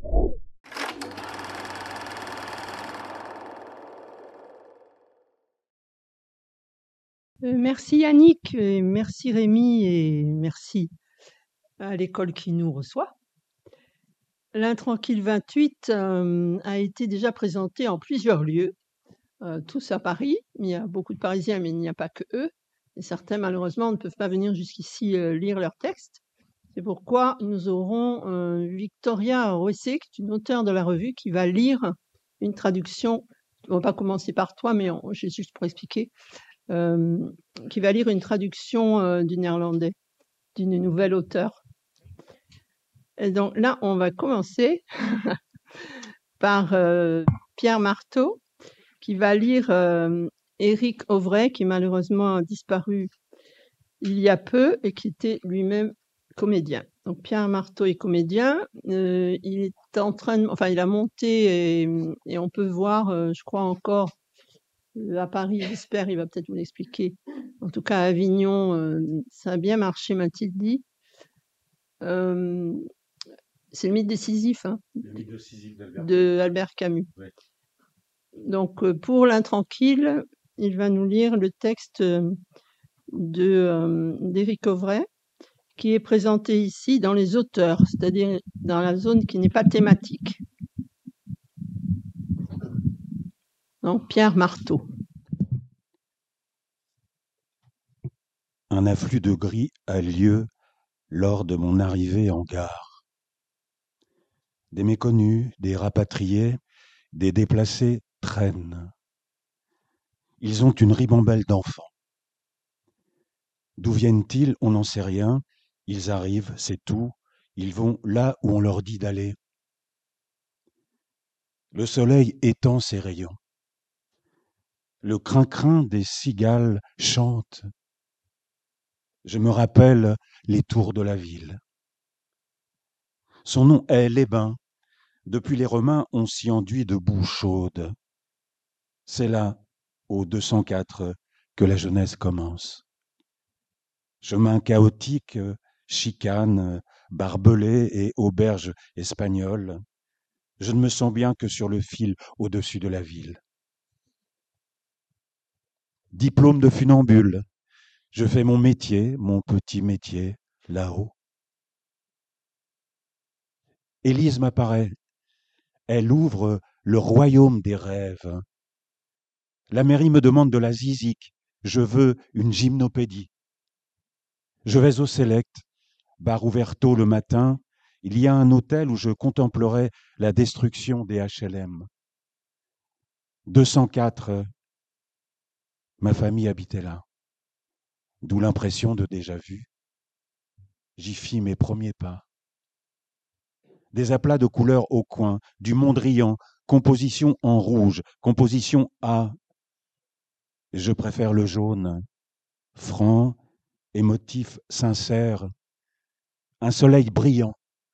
Merci Yannick, et merci Rémi et merci à l'école qui nous reçoit. L'Intranquille 28 a été déjà présenté en plusieurs lieux, tous à Paris. Il y a beaucoup de Parisiens, mais il n'y a pas que eux. Et certains, malheureusement, ne peuvent pas venir jusqu'ici lire leur texte. C'est pourquoi nous aurons Victoria Roessé, qui est une auteure de la revue, qui va lire une traduction. On va pas commencer par toi, mais juste pour expliquer, qui va lire une traduction du néerlandais d'une nouvelle auteure. Et donc là, on va commencer par Pierre Marteau, qui va lire Éric Auvray, qui malheureusement a disparu il y a peu et qui était lui-même comédien. Donc Pierre Marteau est comédien. Il est en train de, enfin, il a monté et on peut voir, je crois encore à Paris, j'espère, il va peut-être vous l'expliquer. En tout cas, à Avignon, ça a bien marché, m'a-t-il dit. C'est le mythe de Sisyphe, hein, Le mythe de Sisyphe de Albert Camus. Ouais. Donc, pour l'Intranquille, il va nous lire le texte d'Éric Auvray, qui est présenté ici dans les auteurs, c'est-à-dire dans la zone qui n'est pas thématique. Donc, Pierre Marteau. Un afflux de gris a lieu lors de mon arrivée en gare. Des méconnus, des rapatriés, des déplacés traînent. Ils ont une ribambelle d'enfants. D'où viennent-ils? On n'en sait rien. Ils arrivent, c'est tout. Ils vont là où on leur dit d'aller. Le soleil étend ses rayons. Le crin-crin des cigales chante. Je me rappelle les tours de la ville. Son nom est les Bains. Depuis les Romains, on s'y enduit de boue chaude. C'est là, au 204, que la jeunesse commence. Chemin chaotique, chicane, barbelés et auberges espagnoles. Je ne me sens bien que sur le fil au-dessus de la ville. Diplôme de funambule. Je fais mon métier, mon petit métier, là-haut. Élise m'apparaît. Elle ouvre le royaume des rêves. La mairie me demande de la zizik. Je veux une gymnopédie. Je vais au Select, bar ouvert tôt le matin. Il y a un hôtel où je contemplerai la destruction des HLM. 204, ma famille habitait là. D'où l'impression de déjà-vu. J'y fis mes premiers pas. Des aplats de couleurs au coin, du Mondrian, composition en rouge, composition A. Je préfère le jaune, franc, émotif, sincère, un soleil brillant.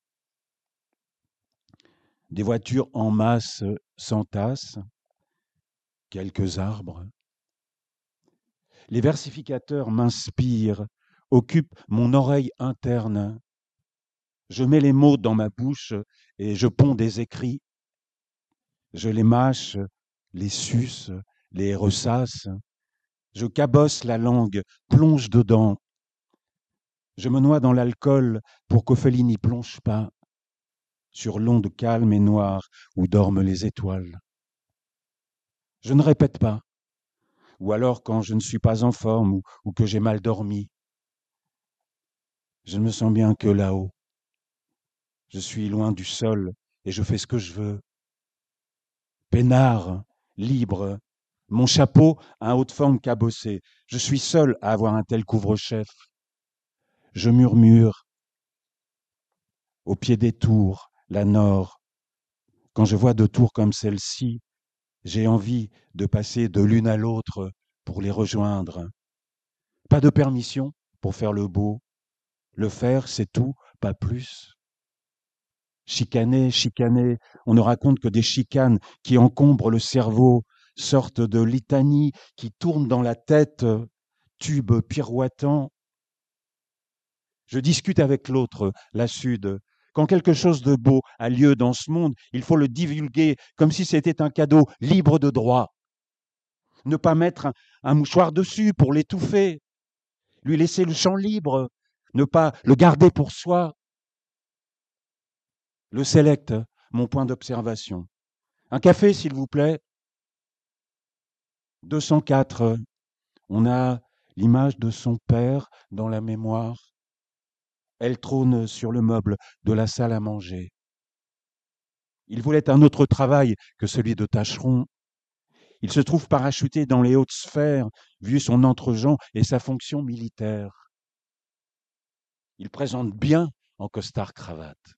Des voitures en masse s'entassent, quelques arbres. Les versificateurs m'inspirent, occupent mon oreille interne. Je mets les mots dans ma bouche et je ponds des écrits. Je les mâche, les suce, les ressasse. Je cabosse la langue, plonge dedans. Je me noie dans l'alcool pour qu'Ophélie n'y plonge pas, sur l'onde calme et noire où dorment les étoiles. Je ne répète pas, ou alors quand je ne suis pas en forme ou que j'ai mal dormi. Je ne me sens bien que là-haut. Je suis loin du sol et je fais ce que je veux. Peinard, libre, mon chapeau, un haut de forme cabossé. Je suis seul à avoir un tel couvre-chef. Je murmure. Au pied des tours, la Nord. Quand je vois deux tours comme celle-ci, j'ai envie de passer de l'une à l'autre pour les rejoindre. Pas de permission pour faire le beau. Le faire, c'est tout, pas plus. Chicaner, chicaner, on ne raconte que des chicanes qui encombrent le cerveau, sorte de litanie qui tourne dans la tête, tube pirouettant. Je discute avec l'autre, la Sud, Quand quelque chose de beau a lieu dans ce monde, il faut le divulguer comme si c'était un cadeau libre de droit. Ne pas mettre un mouchoir dessus pour l'étouffer, lui laisser le champ libre, ne pas le garder pour soi. Le select, mon point d'observation. Un café, s'il vous plaît. 204. On a l'image de son père dans la mémoire. Elle trône sur le meuble de la salle à manger. Il voulait un autre travail que celui de tâcheron. Il se trouve parachuté dans les hautes sphères, vu son entre-gens et sa fonction militaire. Il présente bien en costard-cravate.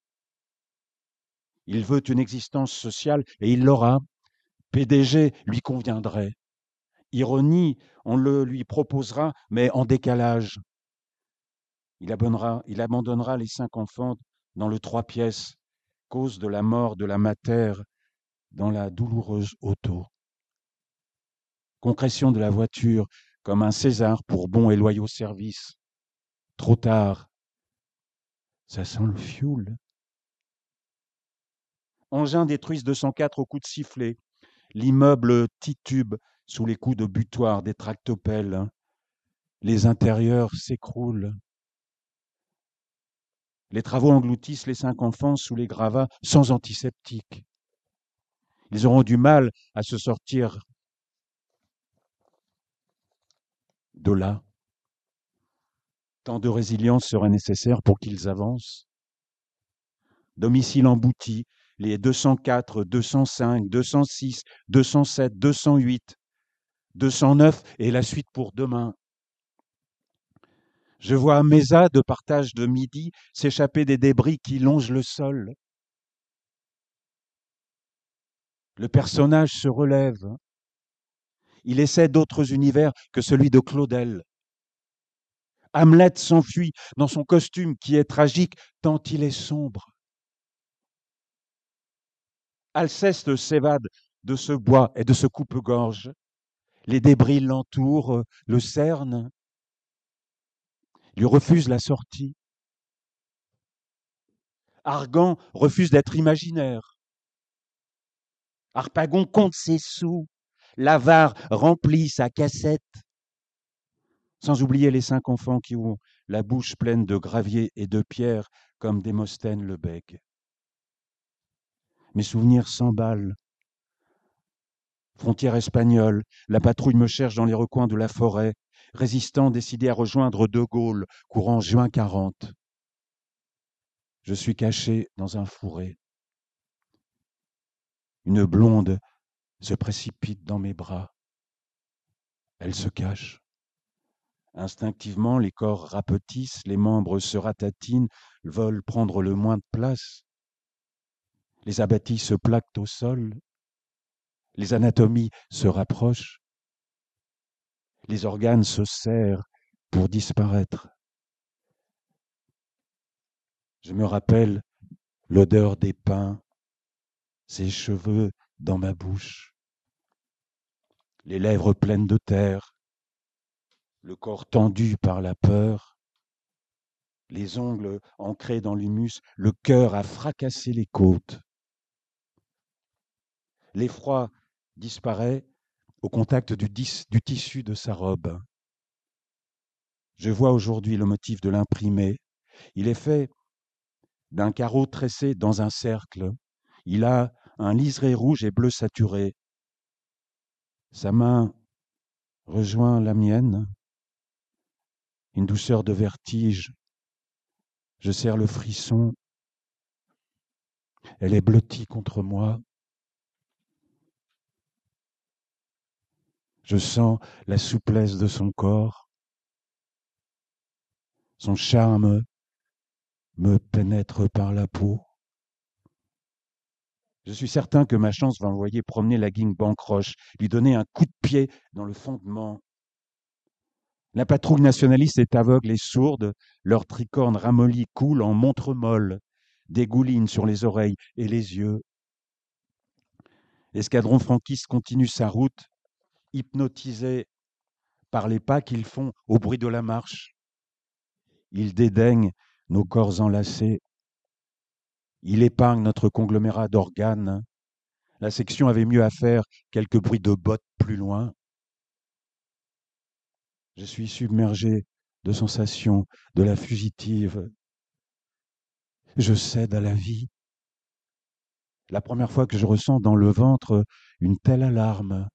Il veut une existence sociale et il l'aura. PDG lui conviendrait. Ironie, on le lui proposera, mais en décalage. Il abandonnera les 5 enfants dans le 3 pièces, cause de la mort de la mater dans la douloureuse auto. Concrétion de la voiture comme un César pour bons et loyaux services. Trop tard. Ça sent le fioul. Engins détruisent 204 au coup de sifflet. L'immeuble titube sous les coups de butoir des tractopelles. Les intérieurs s'écroulent. Les travaux engloutissent les 5 enfants sous les gravats sans antiseptique. Ils auront du mal à se sortir de là. Tant de résilience serait nécessaire pour qu'ils avancent. Domicile embouti, les 204, 205, 206, 207, 208, 209 et la suite pour demain. Je vois Mesa de partage de midi s'échapper des débris qui longent le sol. Le personnage se relève. Il essaie d'autres univers que celui de Claudel. Hamlet s'enfuit dans son costume qui est tragique tant il est sombre. Alceste s'évade de ce bois et de ce coupe-gorge. Les débris l'entourent, le cernent, lui refusent la sortie. Argan refuse d'être imaginaire. Harpagon compte ses sous. L'avare remplit sa cassette. Sans oublier les 5 enfants qui ont la bouche pleine de gravier et de pierres comme Démosthène le bègue. Mes souvenirs s'emballent. Frontière espagnole, la patrouille me cherche dans les recoins de la forêt, résistant décidé à rejoindre De Gaulle, courant juin 40. Je suis caché dans un fourré. Une blonde se précipite dans mes bras. Elle se cache. Instinctivement, les corps rapetissent, les membres se ratatinent, veulent prendre le moins de place. Les abattis se plaquent au sol. Les anatomies se rapprochent. Les organes se serrent pour disparaître. Je me rappelle l'odeur des pins, ses cheveux dans ma bouche, les lèvres pleines de terre, le corps tendu par la peur, les ongles ancrés dans l'humus, le cœur à fracasser les côtes. L'effroi disparaît au contact du tissu de sa robe. Je vois aujourd'hui le motif de l'imprimé. Il est fait d'un carreau tressé dans un cercle. Il a un liseré rouge et bleu saturé. Sa main rejoint la mienne. Une douceur de vertige. Je serre le frisson. Elle est blottie contre moi. Je sens la souplesse de son corps. Son charme me pénètre par la peau. Je suis certain que ma chance va envoyer promener la guigne Bancroche, lui donner un coup de pied dans le fondement. La patrouille nationaliste est aveugle et sourde, leur tricorne ramolli coule en montre molle, dégouline sur les oreilles et les yeux. L'escadron franquiste continue sa route, hypnotisé par les pas qu'ils font au bruit de la marche. Ils dédaignent nos corps enlacés. Il épargne notre conglomérat d'organes. La section avait mieux à faire, quelques bruits de bottes plus loin. Je suis submergé de sensations, de la fugitive. Je cède à la vie. La première fois que je ressens dans le ventre une telle alarme.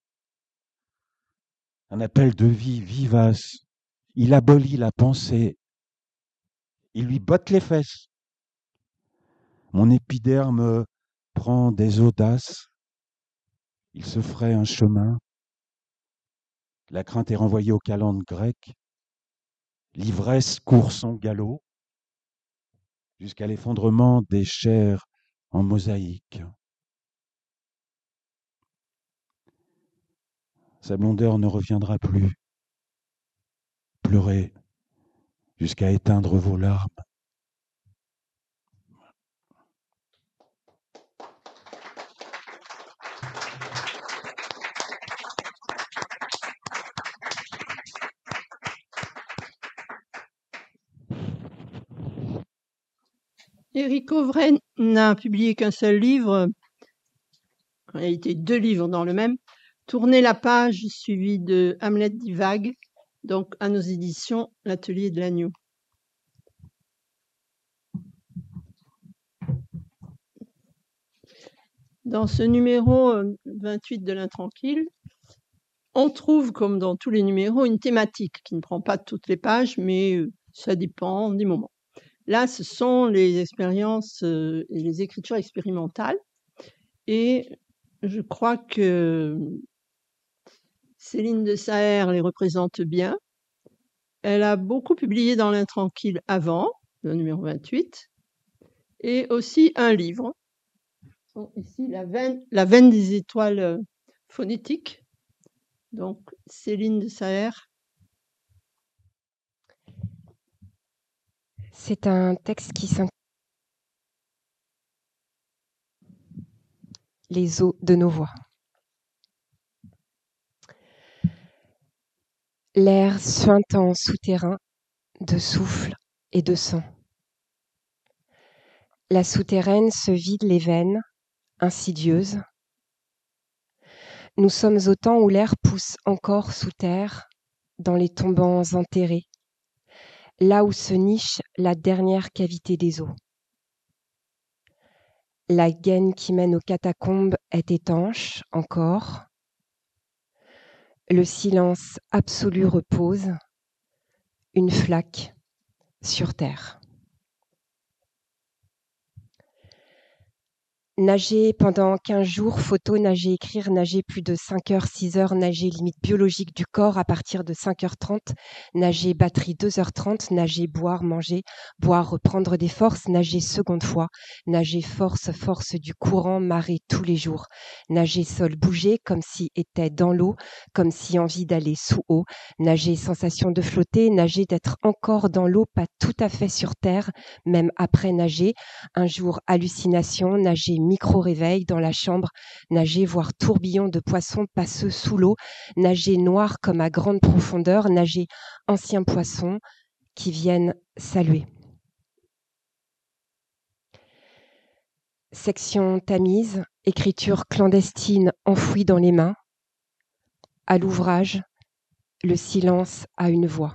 Un appel de vie vivace. Il abolit la pensée. Il lui botte les fesses. Mon épiderme prend des audaces. Il se ferait un chemin. La crainte est renvoyée aux calendes grecques. L'ivresse court son galop jusqu'à l'effondrement des chairs en mosaïque. Sa blondeur ne reviendra plus. Pleurez jusqu'à éteindre vos larmes. Éric Auvray n'a publié qu'un seul livre, en réalité 2 livres dans le même, Tournez la page, suivi de Hamlet divague, donc à nos éditions L'Atelier de l'Agneau. Dans ce numéro 28 de l'Intranquille, on trouve, comme dans tous les numéros, une thématique qui ne prend pas toutes les pages, mais ça dépend des moments. Là, ce sont les expériences et les écritures expérimentales. Et je crois que Céline de Saër les représente bien. Elle a beaucoup publié dans l'Intranquille avant, le numéro 28, et aussi un livre. Ici, la veine des étoiles phonétiques. Donc, Céline de Saër. C'est un texte qui s'intitule Les eaux de nos voix. L'air suintant souterrain de souffle et de sang. La souterraine se vide les veines, insidieuse. Nous sommes au temps où l'air pousse encore sous terre, dans les tombants enterrés, là où se niche la dernière cavité des eaux. La gaine qui mène aux catacombes est étanche encore. Le silence absolu repose, une flaque sur terre. Nager pendant 15 jours, photo, nager, écrire, nager plus de 5 heures, 6 heures, nager limite biologique du corps à partir de 5h30, nager batterie 2h30, nager, boire, manger, boire, reprendre des forces, nager seconde fois, nager force du courant, marée tous les jours, nager sol, bouger comme si était dans l'eau, comme si envie d'aller sous eau, nager sensation de flotter, nager d'être encore dans l'eau, pas tout à fait sur terre, même après nager, un jour hallucination, nager micro-réveil dans la chambre, nager voir tourbillon de poissons passeux sous l'eau, nager noir comme à grande profondeur, nager anciens poissons qui viennent saluer. Section tamise, écriture clandestine enfouie dans les mains. À l'ouvrage, le silence a une voix.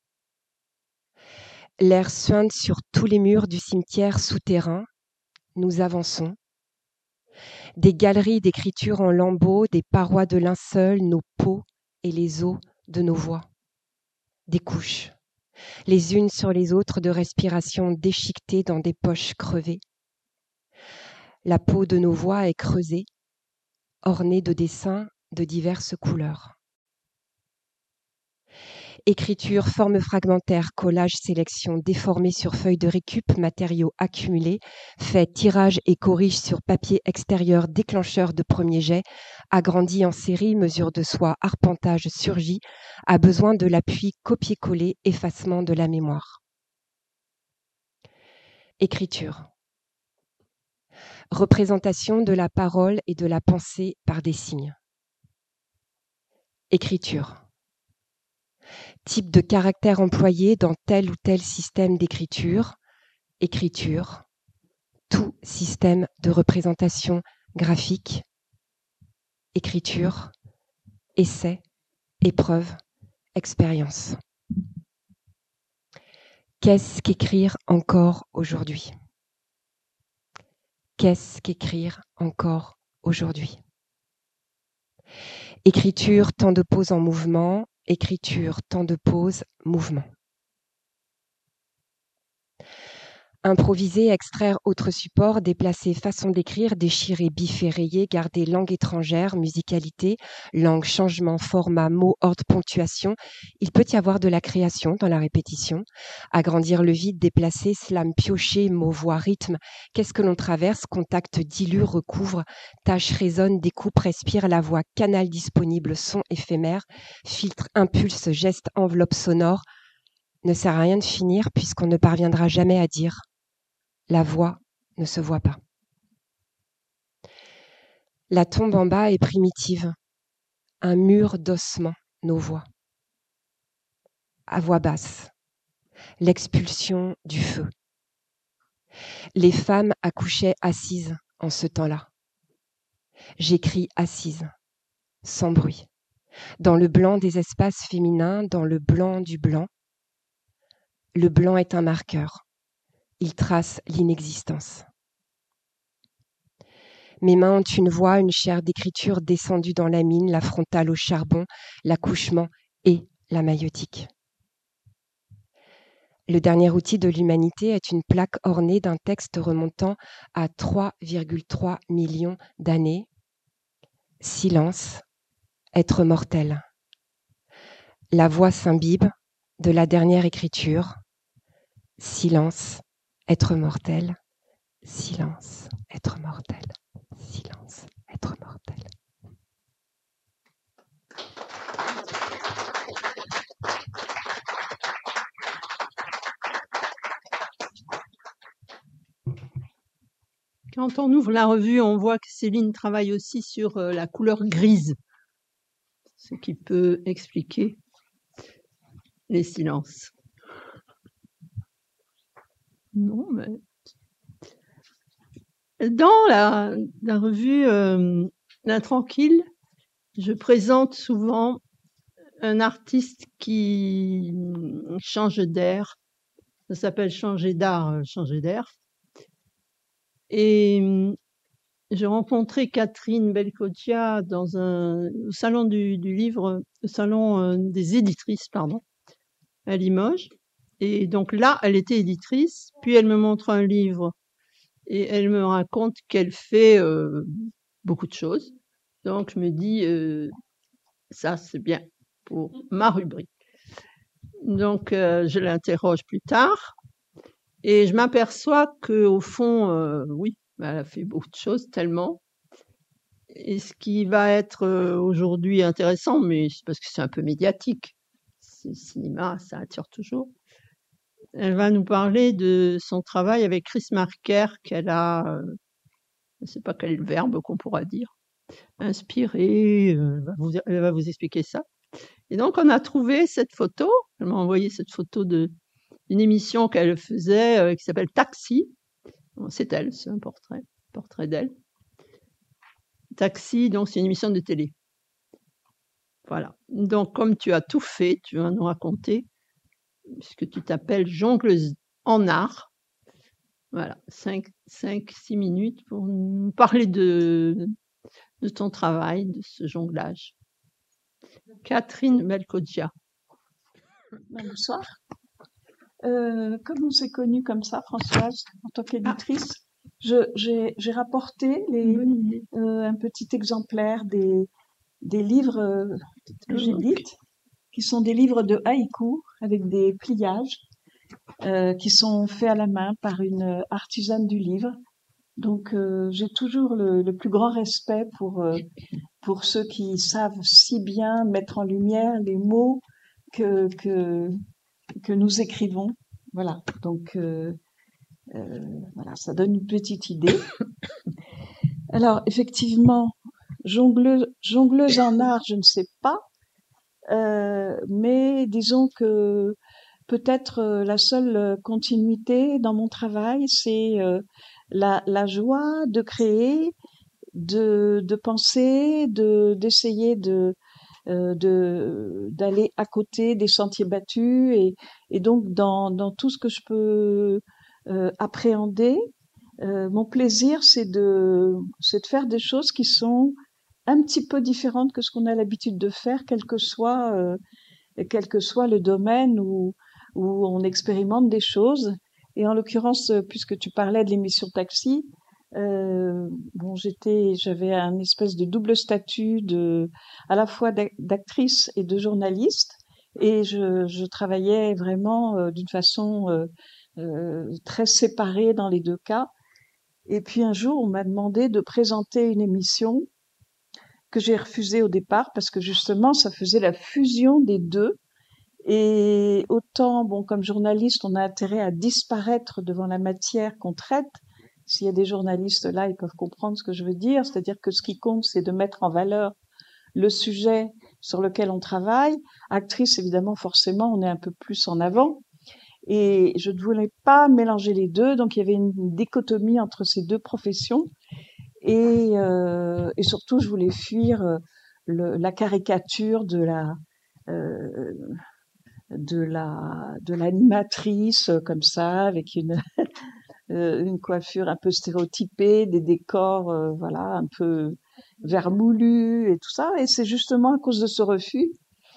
L'air suinte sur tous les murs du cimetière souterrain. Nous avançons. Des galeries d'écriture en lambeaux, des parois de linceul, nos peaux et les os de nos voix. Des couches, les unes sur les autres de respiration déchiquetées dans des poches crevées. La peau de nos voix est creusée, ornée de dessins de diverses couleurs. Écriture, forme fragmentaire, collage, sélection, déformé sur feuille de récup, matériaux accumulés, fait tirage et corrige sur papier extérieur, déclencheur de premier jet, agrandi en série, mesure de soi, arpentage surgit, a besoin de l'appui copier-coller, effacement de la mémoire. Écriture. Représentation de la parole et de la pensée par des signes. Écriture. Type de caractère employé dans tel ou tel système d'écriture, écriture, tout système de représentation graphique, écriture, essai, épreuve, expérience. Qu'est-ce qu'écrire encore aujourd'hui? Qu'est-ce qu'écrire encore aujourd'hui? Écriture, temps de pause en mouvement. Écriture, temps de pause, mouvement. Improviser, extraire autre support, déplacer façon d'écrire, déchirer, biffer, rayer, garder langue étrangère, musicalité, langue, changement, format, mot, ordre, ponctuation. Il peut y avoir de la création dans la répétition. Agrandir le vide, déplacer, slam, piocher, mot, voix, rythme. Qu'est-ce que l'on traverse? Contact, dilue, recouvre, tâche, résonne, découpe, respire, la voix, canal disponible, son éphémère, filtre, impulse, geste, enveloppe sonore. Ne sert à rien de finir puisqu'on ne parviendra jamais à dire. La voix ne se voit pas. La tombe en bas est primitive, un mur d'ossements, nos voix. À voix basse, l'expulsion du feu. Les femmes accouchaient assises en ce temps-là. J'écris assise, sans bruit, dans le blanc des espaces féminins, dans le blanc du blanc. Le blanc est un marqueur. Il trace l'inexistence. Mes mains ont une voix, une chair d'écriture descendue dans la mine, la frontale au charbon, l'accouchement et la maïeutique. Le dernier outil de l'humanité est une plaque ornée d'un texte remontant à 3,3 millions d'années. Silence, être mortel. La voix s'imbibe de la dernière écriture. Silence, être mortel. Silence, être mortel. Silence, être mortel. Quand on ouvre la revue, on voit que Céline travaille aussi sur la couleur grise, ce qui peut expliquer les silences. Non, mais... Dans la revue L'Intranquille, je présente souvent un artiste qui change d'air. Ça s'appelle changer d'art, changer d'air. Et j'ai rencontré Catherine Belcotia au salon du livre, au salon des éditrices, pardon, à Limoges. Et donc là, elle était éditrice, puis elle me montre un livre et elle me raconte qu'elle fait beaucoup de choses. Donc je me dis, ça c'est bien pour ma rubrique. Donc je l'interroge plus tard et je m'aperçois qu'au fond, oui, elle a fait beaucoup de choses, tellement. Et ce qui va être aujourd'hui intéressant, mais c'est parce que c'est un peu médiatique, c'est le cinéma, ça attire toujours. Elle va nous parler de son travail avec Chris Marker qu'elle a, je ne sais pas quel est le verbe qu'on pourra dire, inspiré, elle va vous expliquer ça. Et donc on a trouvé cette photo, elle m'a envoyé cette photo d'une émission qu'elle faisait qui s'appelle Taxi. Bon, c'est elle, c'est un portrait d'elle. Taxi, donc c'est une émission de télé. Voilà. Donc comme tu as tout fait, tu vas nous raconter, puisque tu t'appelles jongleuse en art. Voilà, 5-6 minutes pour nous parler de ton travail, de ce jonglage. Catherine Belcotia. Bonsoir. Comme on s'est connus comme ça, Françoise, en tant qu'éditrice, j'ai rapporté un petit exemplaire des livres que j'édite, qui sont des livres de haïku avec des pliages qui sont faits à la main par une artisane du livre. Donc j'ai toujours le plus grand respect pour ceux qui savent si bien mettre en lumière les mots que nous écrivons. Voilà, donc voilà, ça donne une petite idée. Alors effectivement, jongleuse en art, je ne sais pas, mais disons que peut-être la seule continuité dans mon travail, c'est la joie de créer, de penser, d'essayer d'aller à côté des sentiers battus et donc dans tout ce que je peux appréhender, mon plaisir c'est de faire des choses qui sont un petit peu différentes que ce qu'on a l'habitude de faire, quel que soit le domaine où on expérimente des choses. Et en l'occurrence, puisque tu parlais de l'émission Taxi, bon, j'avais un espèce de double statut à la fois d'actrice et de journaliste, et je travaillais vraiment d'une façon très séparée dans les deux cas. Et puis un jour, on m'a demandé de présenter une émission que j'ai refusée au départ parce que justement, ça faisait la fusion des deux. Et autant, bon, comme journaliste, on a intérêt à disparaître devant la matière qu'on traite. S'il y a des journalistes là, ils peuvent comprendre ce que je veux dire. C'est-à-dire que ce qui compte, c'est de mettre en valeur le sujet sur lequel on travaille. Actrice, évidemment, forcément, on est un peu plus en avant. Et je ne voulais pas mélanger les deux. Donc, il y avait une dichotomie entre ces deux professions. Et surtout, je voulais fuir la caricature euh, de l'animatrice comme ça, avec une coiffure un peu stéréotypée, des décors voilà un peu vermoulus et tout ça. Et c'est justement à cause de ce refus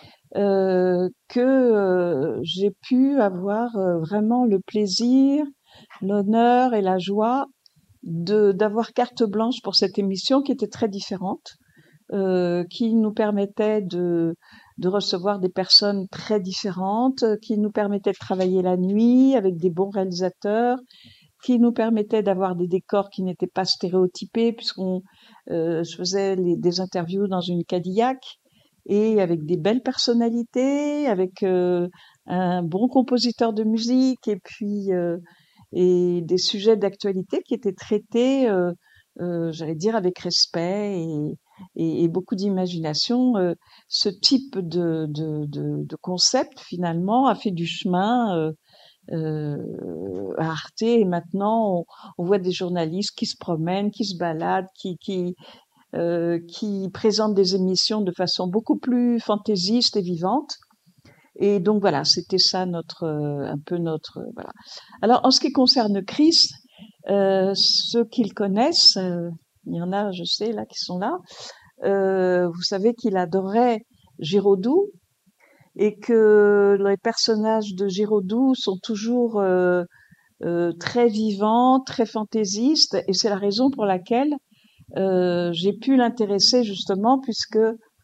que j'ai pu avoir vraiment le plaisir, l'honneur et la joie d'avoir carte blanche pour cette émission qui était très différente, qui nous permettait de recevoir des personnes très différentes, qui nous permettait de travailler la nuit avec des bons réalisateurs, qui nous permettait d'avoir des décors qui n'étaient pas stéréotypés, je faisais des interviews dans une Cadillac et avec des belles personnalités, avec un bon compositeur de musique et puis et des sujets d'actualité qui étaient traités, j'allais dire, avec respect et beaucoup d'imagination. Ce type de concept, finalement, a fait du chemin à Arte. Et maintenant, on voit des journalistes qui se promènent, qui se baladent, qui présentent des émissions de façon beaucoup plus fantaisiste et vivante. Et donc voilà, c'était ça un peu notre voilà. Alors en ce qui concerne Chris, ceux qui le connaissent, il y en a, je sais là, qui sont là. Vous savez qu'il adorait Giraudoux et que les personnages de Giraudoux sont toujours très vivants, très fantaisistes, et c'est la raison pour laquelle j'ai pu l'intéresser justement puisque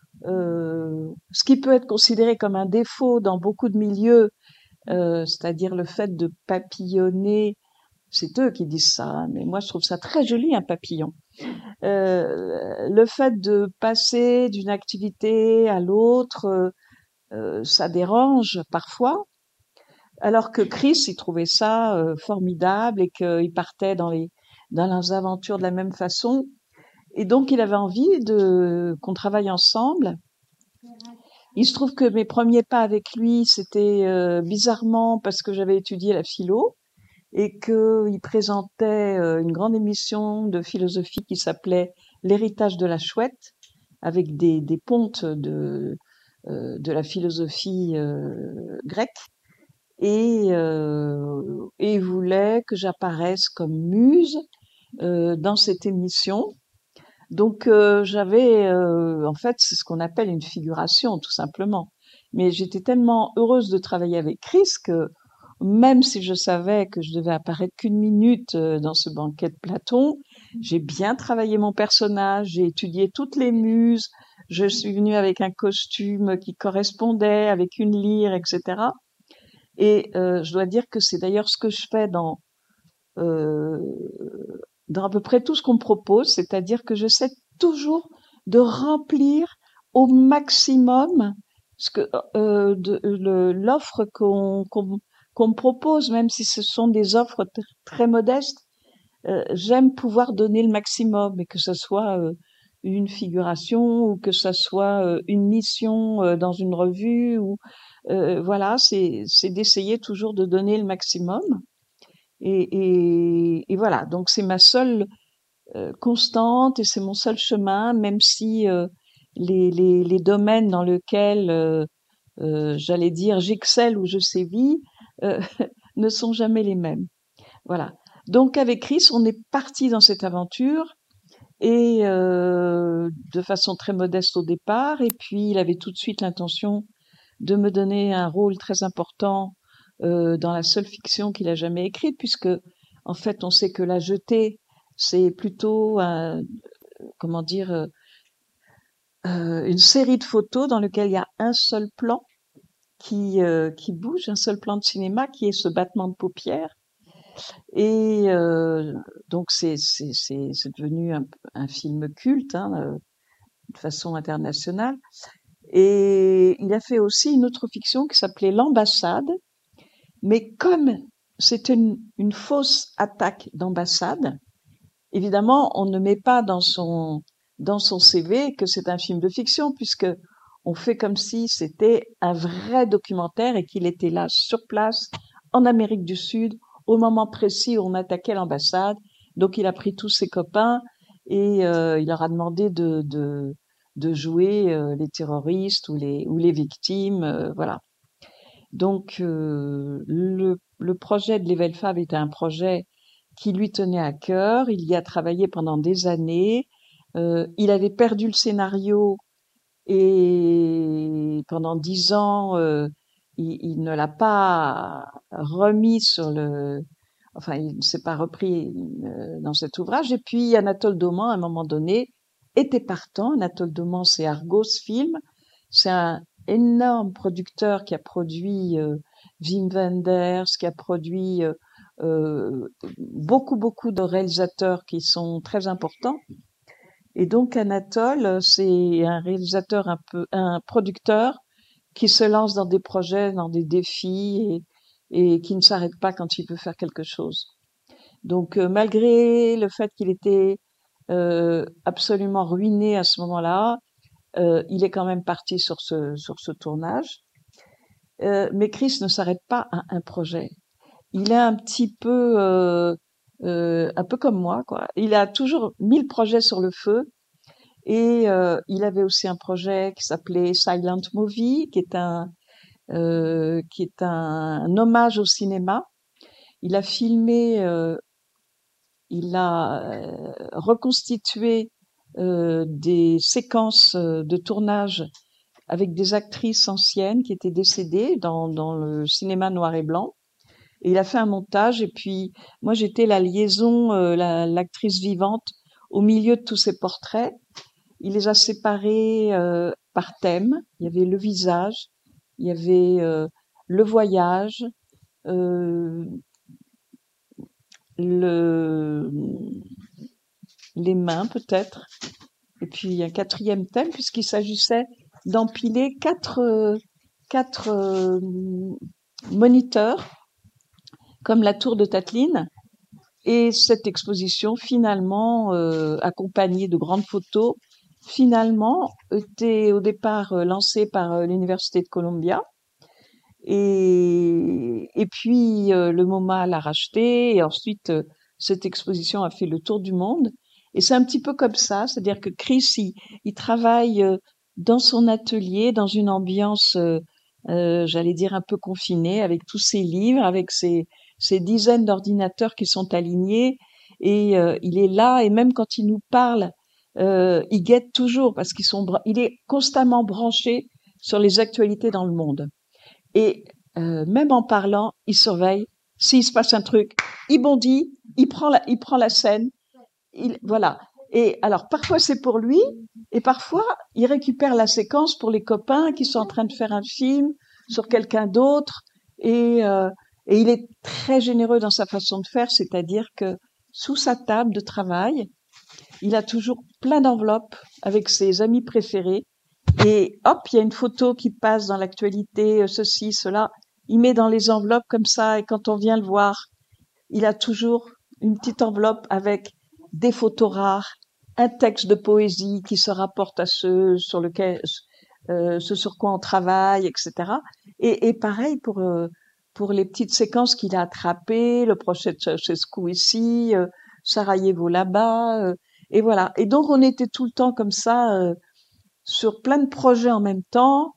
ce qui peut être considéré comme un défaut dans beaucoup de milieux, c'est-à-dire le fait de papillonner, c'est eux qui disent ça, hein, mais moi je trouve ça très joli un papillon. Le fait de passer d'une activité à l'autre, ça dérange parfois, alors que Chris, il trouvait ça formidable et qu'il partait dans leurs aventures de la même façon. Et donc, il avait envie qu'on travaille ensemble. Il se trouve que mes premiers pas avec lui, c'était bizarrement parce que j'avais étudié la philo et qu'il présentait une grande émission de philosophie qui s'appelait L'héritage de la chouette, avec des pontes de la philosophie grecque. Et il voulait que j'apparaisse comme muse dans cette émission. Donc en fait, c'est ce qu'on appelle une figuration, tout simplement. Mais j'étais tellement heureuse de travailler avec Chris que même si je savais que je devais apparaître qu'une minute dans ce banquet de Platon, j'ai bien travaillé mon personnage, j'ai étudié toutes les muses, je suis venue avec un costume qui correspondait, avec une lyre, etc. Et je dois dire que c'est d'ailleurs ce que je fais euh, dans à peu près tout ce qu'on me propose, c'est-à-dire que j'essaie toujours de remplir au maximum l'offre qu'on me propose, même si ce sont des offres très modestes. J'aime pouvoir donner le maximum, et que ce soit une figuration ou que ce soit une mission dans une revue ou voilà, c'est d'essayer toujours de donner le maximum. Et voilà, donc c'est ma seule constante et c'est mon seul chemin, même si les domaines dans lesquels j'allais dire j'excelle ou je sévis euh, ne sont jamais les mêmes. Voilà. Donc avec Chris, on est parti dans cette aventure et de façon très modeste au départ, et puis il avait tout de suite l'intention de me donner un rôle très important dans la seule fiction qu'il a jamais écrite, puisque en fait on sait que La Jetée c'est plutôt comment dire une série de photos dans lequel il y a un seul plan qui bouge, un seul plan de cinéma qui est ce battement de paupières. Et donc c'est devenu un film culte de façon internationale. Et il a fait aussi une autre fiction qui s'appelait L'Ambassade, mais comme c'était une fausse attaque d'ambassade, évidemment on ne met pas dans son CV que c'est un film de fiction, puisque on fait comme si c'était un vrai documentaire et qu'il était là sur place en Amérique du Sud au moment précis où on attaquait l'ambassade. Donc il a pris tous ses copains et il leur a demandé de jouer les terroristes ou les victimes, voilà. Donc le projet de Level 5 était un projet qui lui tenait à cœur. Il y a travaillé pendant des années. Il avait perdu le scénario et pendant 10 ans, il ne l'a pas remis enfin, il ne s'est pas repris dans cet ouvrage. Et puis Anatole Dauman, à un moment donné, était partant. Anatole Dauman, c'est Argos Film. C'est un énorme producteur qui a produit Wim Wenders, qui a produit beaucoup de réalisateurs qui sont très importants. Et donc Anatole, c'est un réalisateur un producteur qui se lance dans des projets, dans des défis et qui ne s'arrête pas quand il veut faire quelque chose. Donc malgré le fait qu'il était absolument ruiné à ce moment-là, il est quand même parti sur ce tournage. Mais Chris ne s'arrête pas à un projet. Il est un petit peu un peu comme moi, quoi. Il a toujours 1000 projets sur le feu. Et il avait aussi un projet qui s'appelait Silent Movie, qui est un hommage au cinéma. Il a filmé, il a reconstitué des séquences de tournage avec des actrices anciennes qui étaient décédées dans le cinéma noir et blanc. Et il a fait un montage. Et puis moi j'étais la liaison, l'actrice vivante au milieu de tous ces portraits. Il les a séparés par thème. Il y avait le visage, il y avait le voyage, les mains peut-être. Et puis un quatrième thème, puisqu'il s'agissait d'empiler quatre moniteurs comme la tour de Tateline. Et cette exposition, finalement, accompagnée de grandes photos, finalement, était au départ lancée par l'Université de Columbia. Et puis, le MoMA l'a racheté. Et ensuite, cette exposition a fait le tour du monde. Et c'est un petit peu comme ça. C'est-à-dire que Chris, il travaille dans son atelier, dans une ambiance, j'allais dire, un peu confinée, avec tous ses livres, avec ces dizaines d'ordinateurs qui sont alignés, et il est là, et même quand il nous parle, il guette toujours parce il est constamment branché sur les actualités dans le monde. Et même en parlant, il surveille. S'il se passe un truc, il bondit, il prend la scène. Voilà. Et alors parfois c'est pour lui, et parfois il récupère la séquence pour les copains qui sont en train de faire un film sur quelqu'un d'autre. Et il est très généreux dans sa façon de faire, c'est-à-dire que sous sa table de travail, il a toujours plein d'enveloppes avec ses amis préférés. Et hop, il y a une photo qui passe dans l'actualité, ceci, cela. Il met dans les enveloppes comme ça, et quand on vient le voir, il a toujours une petite enveloppe avec des photos rares, un texte de poésie qui se rapporte à ce sur quoi on travaille, etc. Et pareil pour les petites séquences qu'il a attrapées, le procès de Ceausescu ici, Sarajevo là-bas, et voilà. Et donc on était tout le temps comme ça, sur plein de projets en même temps.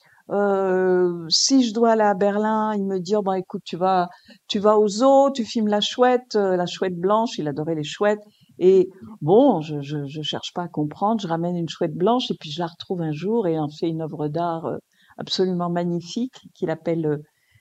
Si je dois aller à Berlin, il me dit, oh, ben, écoute, tu vas au zoo, tu filmes la chouette blanche, il adorait les chouettes. Et bon, je cherche pas à comprendre, je ramène une chouette blanche et puis je la retrouve un jour et on fait une œuvre d'art absolument magnifique qu'il appelle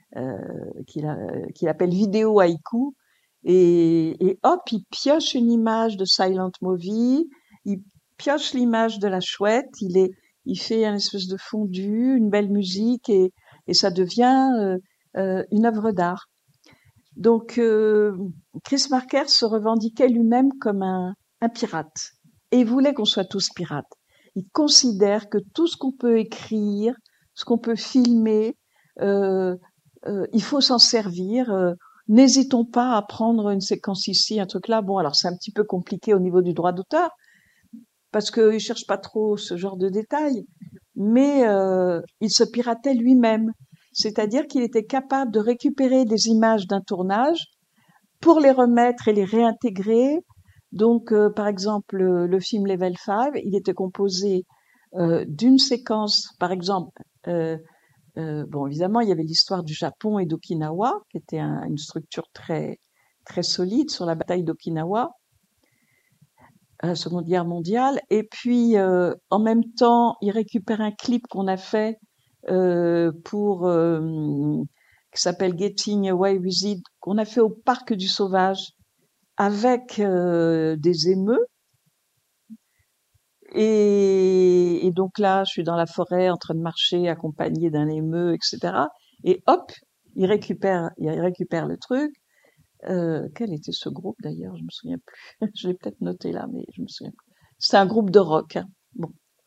vidéo haïku. Et hop, il pioche une image de Silent Movie, il pioche l'image de la chouette, il fait un espèce de fondu, une belle musique et ça devient une œuvre d'art. Donc Chris Marker se revendiquait lui-même comme un pirate et il voulait qu'on soit tous pirates. Il considère que tout ce qu'on peut écrire, ce qu'on peut filmer, il faut s'en servir. N'hésitons pas à prendre une séquence ici, un truc là. Bon, alors c'est un petit peu compliqué au niveau du droit d'auteur parce qu'il cherche pas trop ce genre de détails, mais il se piratait lui-même. C'est-à-dire qu'il était capable de récupérer des images d'un tournage pour les remettre et les réintégrer. Donc, par exemple, le film Level 5, il était composé d'une séquence, par exemple, bon, évidemment, il y avait l'histoire du Japon et d'Okinawa, qui était une structure très très solide sur la bataille d'Okinawa à la Seconde Guerre mondiale. Et puis, en même temps, il récupère un clip qu'on a fait qui s'appelle Getting Away with It, qu'on a fait au Parc du Sauvage avec des émeux. Et donc là, je suis dans la forêt en train de marcher, accompagnée d'un émeu, etc. Et hop, il récupère le truc. Quel était ce groupe d'ailleurs? Je me souviens plus. Je l'ai peut-être noté là, mais je me souviens plus. C'était un groupe de rock. Hein. Bon.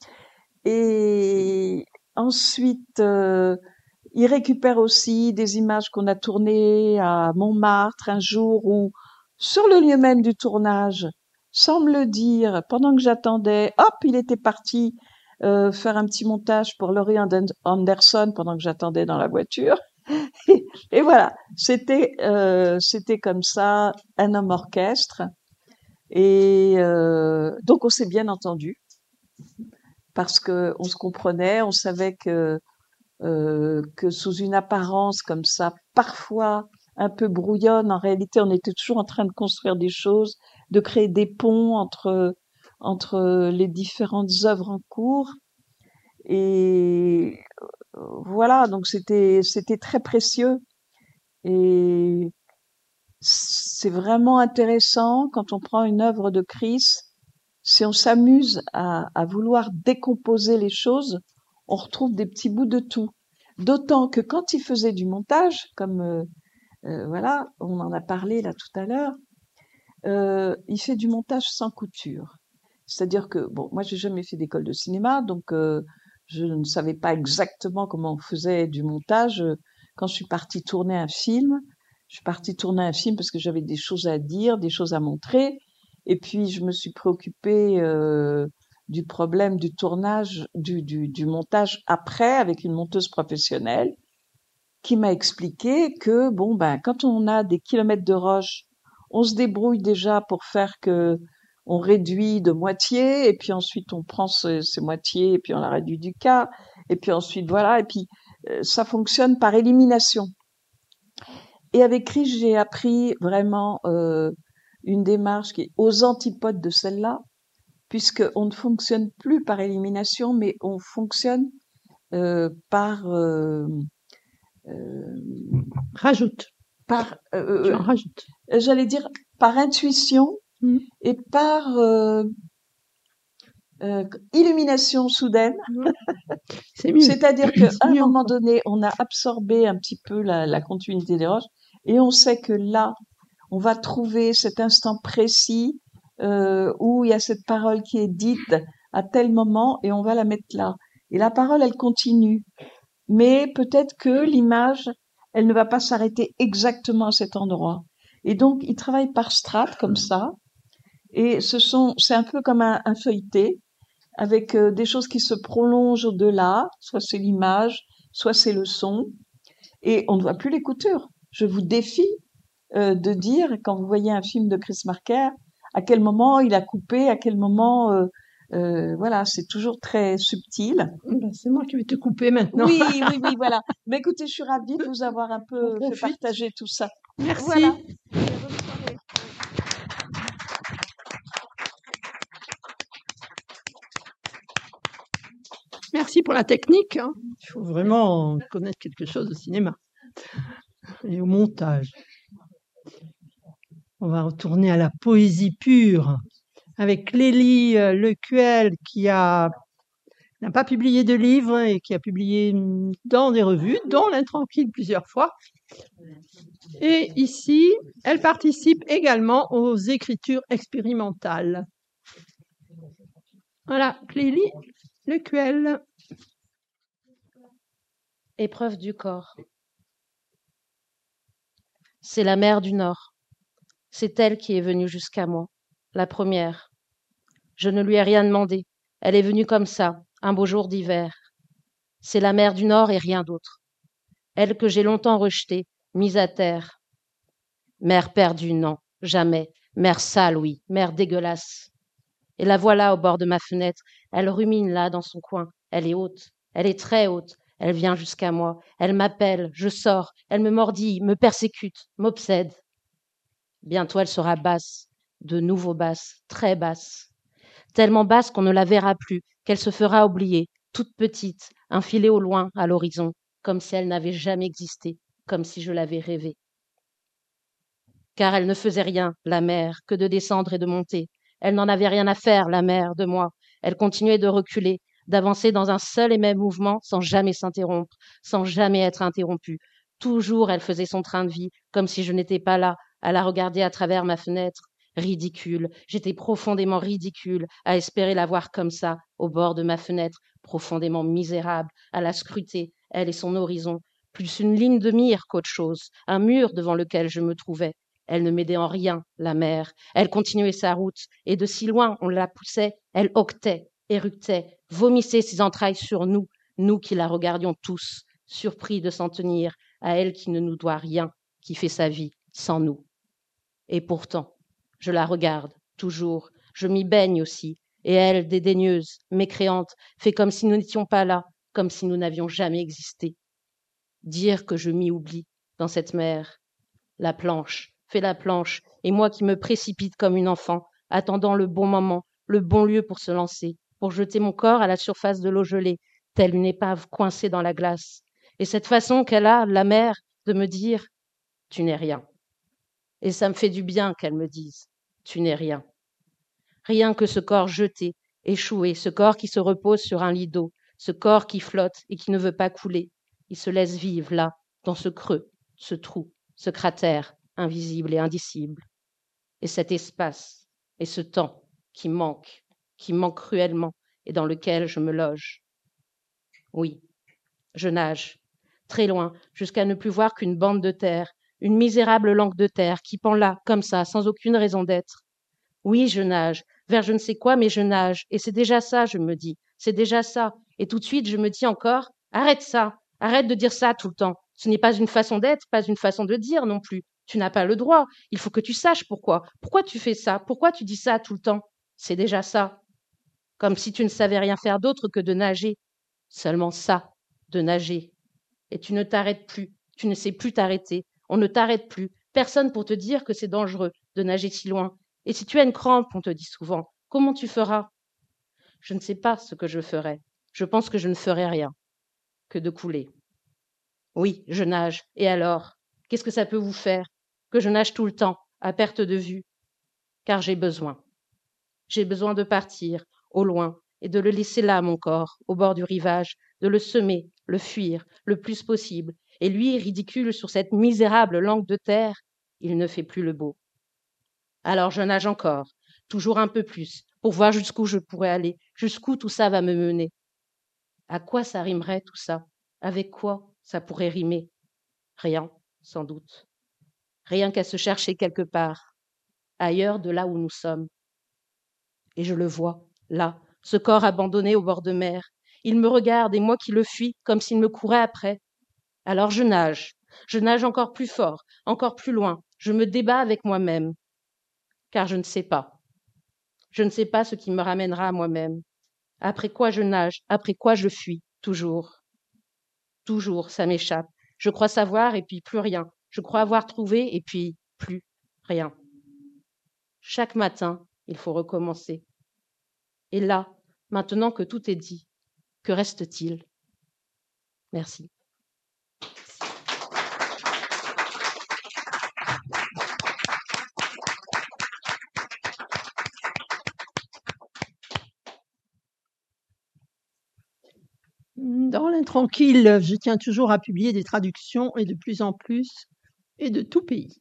Et ensuite, il récupère aussi des images qu'on a tournées à Montmartre un jour où, sur le lieu même du tournage, sans me le dire, pendant que j'attendais, hop, il était parti faire un petit montage pour Laurie Anderson pendant que j'attendais dans la voiture. Et voilà, c'était comme ça un homme orchestre. Et donc on s'est bien entendu parce que on se comprenait, on savait que sous une apparence comme ça, parfois un peu brouillonne, en réalité, on était toujours en train de construire des choses, de créer des ponts entre les différentes œuvres en cours. Et voilà, donc c'était très précieux. Et c'est vraiment intéressant quand on prend une œuvre de Chris, si on s'amuse à vouloir décomposer les choses, on retrouve des petits bouts de tout. D'autant que quand il faisait du montage, comme voilà, on en a parlé là tout à l'heure, il fait du montage sans couture. C'est-à-dire que, bon, moi j'ai jamais fait d'école de cinéma, donc je ne savais pas exactement comment on faisait du montage. Quand je suis partie tourner un film, parce que j'avais des choses à dire, des choses à montrer, et puis je me suis préoccupée du problème du tournage, du montage après avec une monteuse professionnelle qui m'a expliqué que bon ben quand on a des kilomètres de roche, on se débrouille déjà pour faire que on réduit de moitié et puis ensuite on prend ces moitiés et puis on la réduit du quart et puis ensuite voilà et puis ça fonctionne par élimination. Et avec Chris, j'ai appris vraiment une démarche qui est aux antipodes de celle-là, puisque on ne fonctionne plus par élimination, mais on fonctionne par Rajoute. Tu en rajoutes. J'allais dire par intuition et par illumination soudaine. C'est mieux. C'est-à-dire qu'à un moment donné, on a absorbé un petit peu la continuité des roches et on sait que là, on va trouver cet instant précis où il y a cette parole qui est dite à tel moment et on va la mettre là. Et la parole, elle continue. Mais peut-être que l'image, elle ne va pas s'arrêter exactement à cet endroit. Et donc, il travaille par strates comme ça. Et c'est un peu comme un feuilleté avec des choses qui se prolongent au-delà. Soit c'est l'image, soit c'est le son. et on ne voit plus les coutures. Je vous défie de dire, quand vous voyez un film de Chris Marker, à quel moment il a coupé, à quel moment... voilà, c'est toujours très subtil. Ben, c'est moi qui vais te couper maintenant. Oui, oui, oui, voilà. Mais écoutez, je suis ravie de vous avoir un peu On fait profite. partager tout ça. Merci. Voilà. Merci pour la technique, hein. Il faut vraiment connaître quelque chose au cinéma et au montage. On va retourner à la poésie pure avec Clélie Lecuel qui n'a pas publié de livre et qui a publié dans des revues, dont l'Intranquille plusieurs fois. Et ici, elle participe également aux écritures expérimentales. Voilà, Clélie Lecuel. Épreuve du corps. C'est la mer du Nord. C'est elle qui est venue jusqu'à moi, la première. Je ne lui ai rien demandé. Elle est venue comme ça, un beau jour d'hiver. C'est la mer du Nord et rien d'autre. Elle que j'ai longtemps rejetée, mise à terre. Mer perdue, non, jamais. Mer sale, oui, mer dégueulasse. Et la voilà au bord de ma fenêtre. Elle rumine là dans son coin. Elle est haute. Elle est très haute. Elle vient jusqu'à moi. Elle m'appelle. Je sors. Elle me mordille, me persécute, m'obsède. Bientôt elle sera basse. De nouveau basse, très basse. Tellement basse qu'on ne la verra plus, qu'elle se fera oublier, toute petite, infilée au loin, à l'horizon, comme si elle n'avait jamais existé, comme si je l'avais rêvée. Car elle ne faisait rien, la mer, que de descendre et de monter. Elle n'en avait rien à faire, la mer, de moi. Elle continuait de reculer, d'avancer dans un seul et même mouvement, sans jamais s'interrompre, sans jamais être interrompue. Toujours elle faisait son train de vie, comme si je n'étais pas là, à la regarder à travers ma fenêtre. Ridicule, j'étais profondément ridicule à espérer la voir comme ça, au bord de ma fenêtre, profondément misérable, à la scruter, elle et son horizon, plus une ligne de mire qu'autre chose, un mur devant lequel je me trouvais. Elle ne m'aidait en rien, la mer. Elle continuait sa route, et de si loin on la poussait, elle hoquetait, éructait, vomissait ses entrailles sur nous, nous qui la regardions tous, surpris de s'en tenir à elle qui ne nous doit rien, qui fait sa vie sans nous. Et pourtant, je la regarde, toujours, je m'y baigne aussi, et elle, dédaigneuse, mécréante, fait comme si nous n'étions pas là, comme si nous n'avions jamais existé. Dire que je m'y oublie, dans cette mer. La planche, fais la planche, et moi qui me précipite comme une enfant, attendant le bon moment, le bon lieu pour se lancer, pour jeter mon corps à la surface de l'eau gelée, telle une épave coincée dans la glace. Et cette façon qu'elle a, la mer, de me dire « tu n'es rien ». Et ça me fait du bien qu'elle me dise « tu n'es rien ». Rien que ce corps jeté, échoué, ce corps qui se repose sur un lit d'eau, ce corps qui flotte et qui ne veut pas couler. Il se laisse vivre là, dans ce creux, ce trou, ce cratère invisible et indicible. Et cet espace et ce temps qui manque cruellement et dans lequel je me loge. Oui, je nage, très loin, jusqu'à ne plus voir qu'une bande de terre, une misérable langue de terre qui pend là, comme ça, sans aucune raison d'être. Oui, je nage, vers je ne sais quoi, mais je nage, et c'est déjà ça, je me dis, c'est déjà ça. Et tout de suite, je me dis encore, arrête ça, arrête de dire ça tout le temps. Ce n'est pas une façon d'être, pas une façon de dire non plus. Tu n'as pas le droit, il faut que tu saches pourquoi. Pourquoi tu fais ça? Pourquoi tu dis ça tout le temps? C'est déjà ça. Comme si tu ne savais rien faire d'autre que de nager. Seulement ça, de nager. Et tu ne t'arrêtes plus, tu ne sais plus t'arrêter. On ne t'arrête plus. Personne pour te dire que c'est dangereux de nager si loin. Et si tu as une crampe, on te dit souvent, comment tu feras? Je ne sais pas ce que je ferai. Je pense que je ne ferai rien, que de couler. Oui, je nage. Et alors? Qu'est-ce que ça peut vous faire? Que je nage tout le temps, à perte de vue? Car j'ai besoin. J'ai besoin de partir, au loin, et de le laisser là, mon corps, au bord du rivage, de le semer, le fuir, le plus possible. Et lui, ridicule sur cette misérable langue de terre, il ne fait plus le beau. Alors je nage encore, toujours un peu plus, pour voir jusqu'où je pourrais aller, jusqu'où tout ça va me mener. À quoi ça rimerait tout ça? Avec quoi ça pourrait rimer? Rien, sans doute. Rien qu'à se chercher quelque part, ailleurs de là où nous sommes. Et je le vois, là, ce corps abandonné au bord de mer. Il me regarde et moi qui le fuis, comme s'il me courait après. Alors je nage, Je nage encore plus fort, encore plus loin. Je me débat avec moi-même, car je ne sais pas. Je ne sais pas ce qui me ramènera à moi-même. Après quoi je nage, après quoi je fuis, toujours. Toujours, ça m'échappe. Je crois savoir et puis plus rien. Je crois avoir trouvé et puis plus rien. Chaque matin, il faut recommencer. Et là, maintenant que tout est dit, que reste-t-il? Merci. Dans l'intranquille, je tiens toujours à publier des traductions et de plus en plus et de tout pays.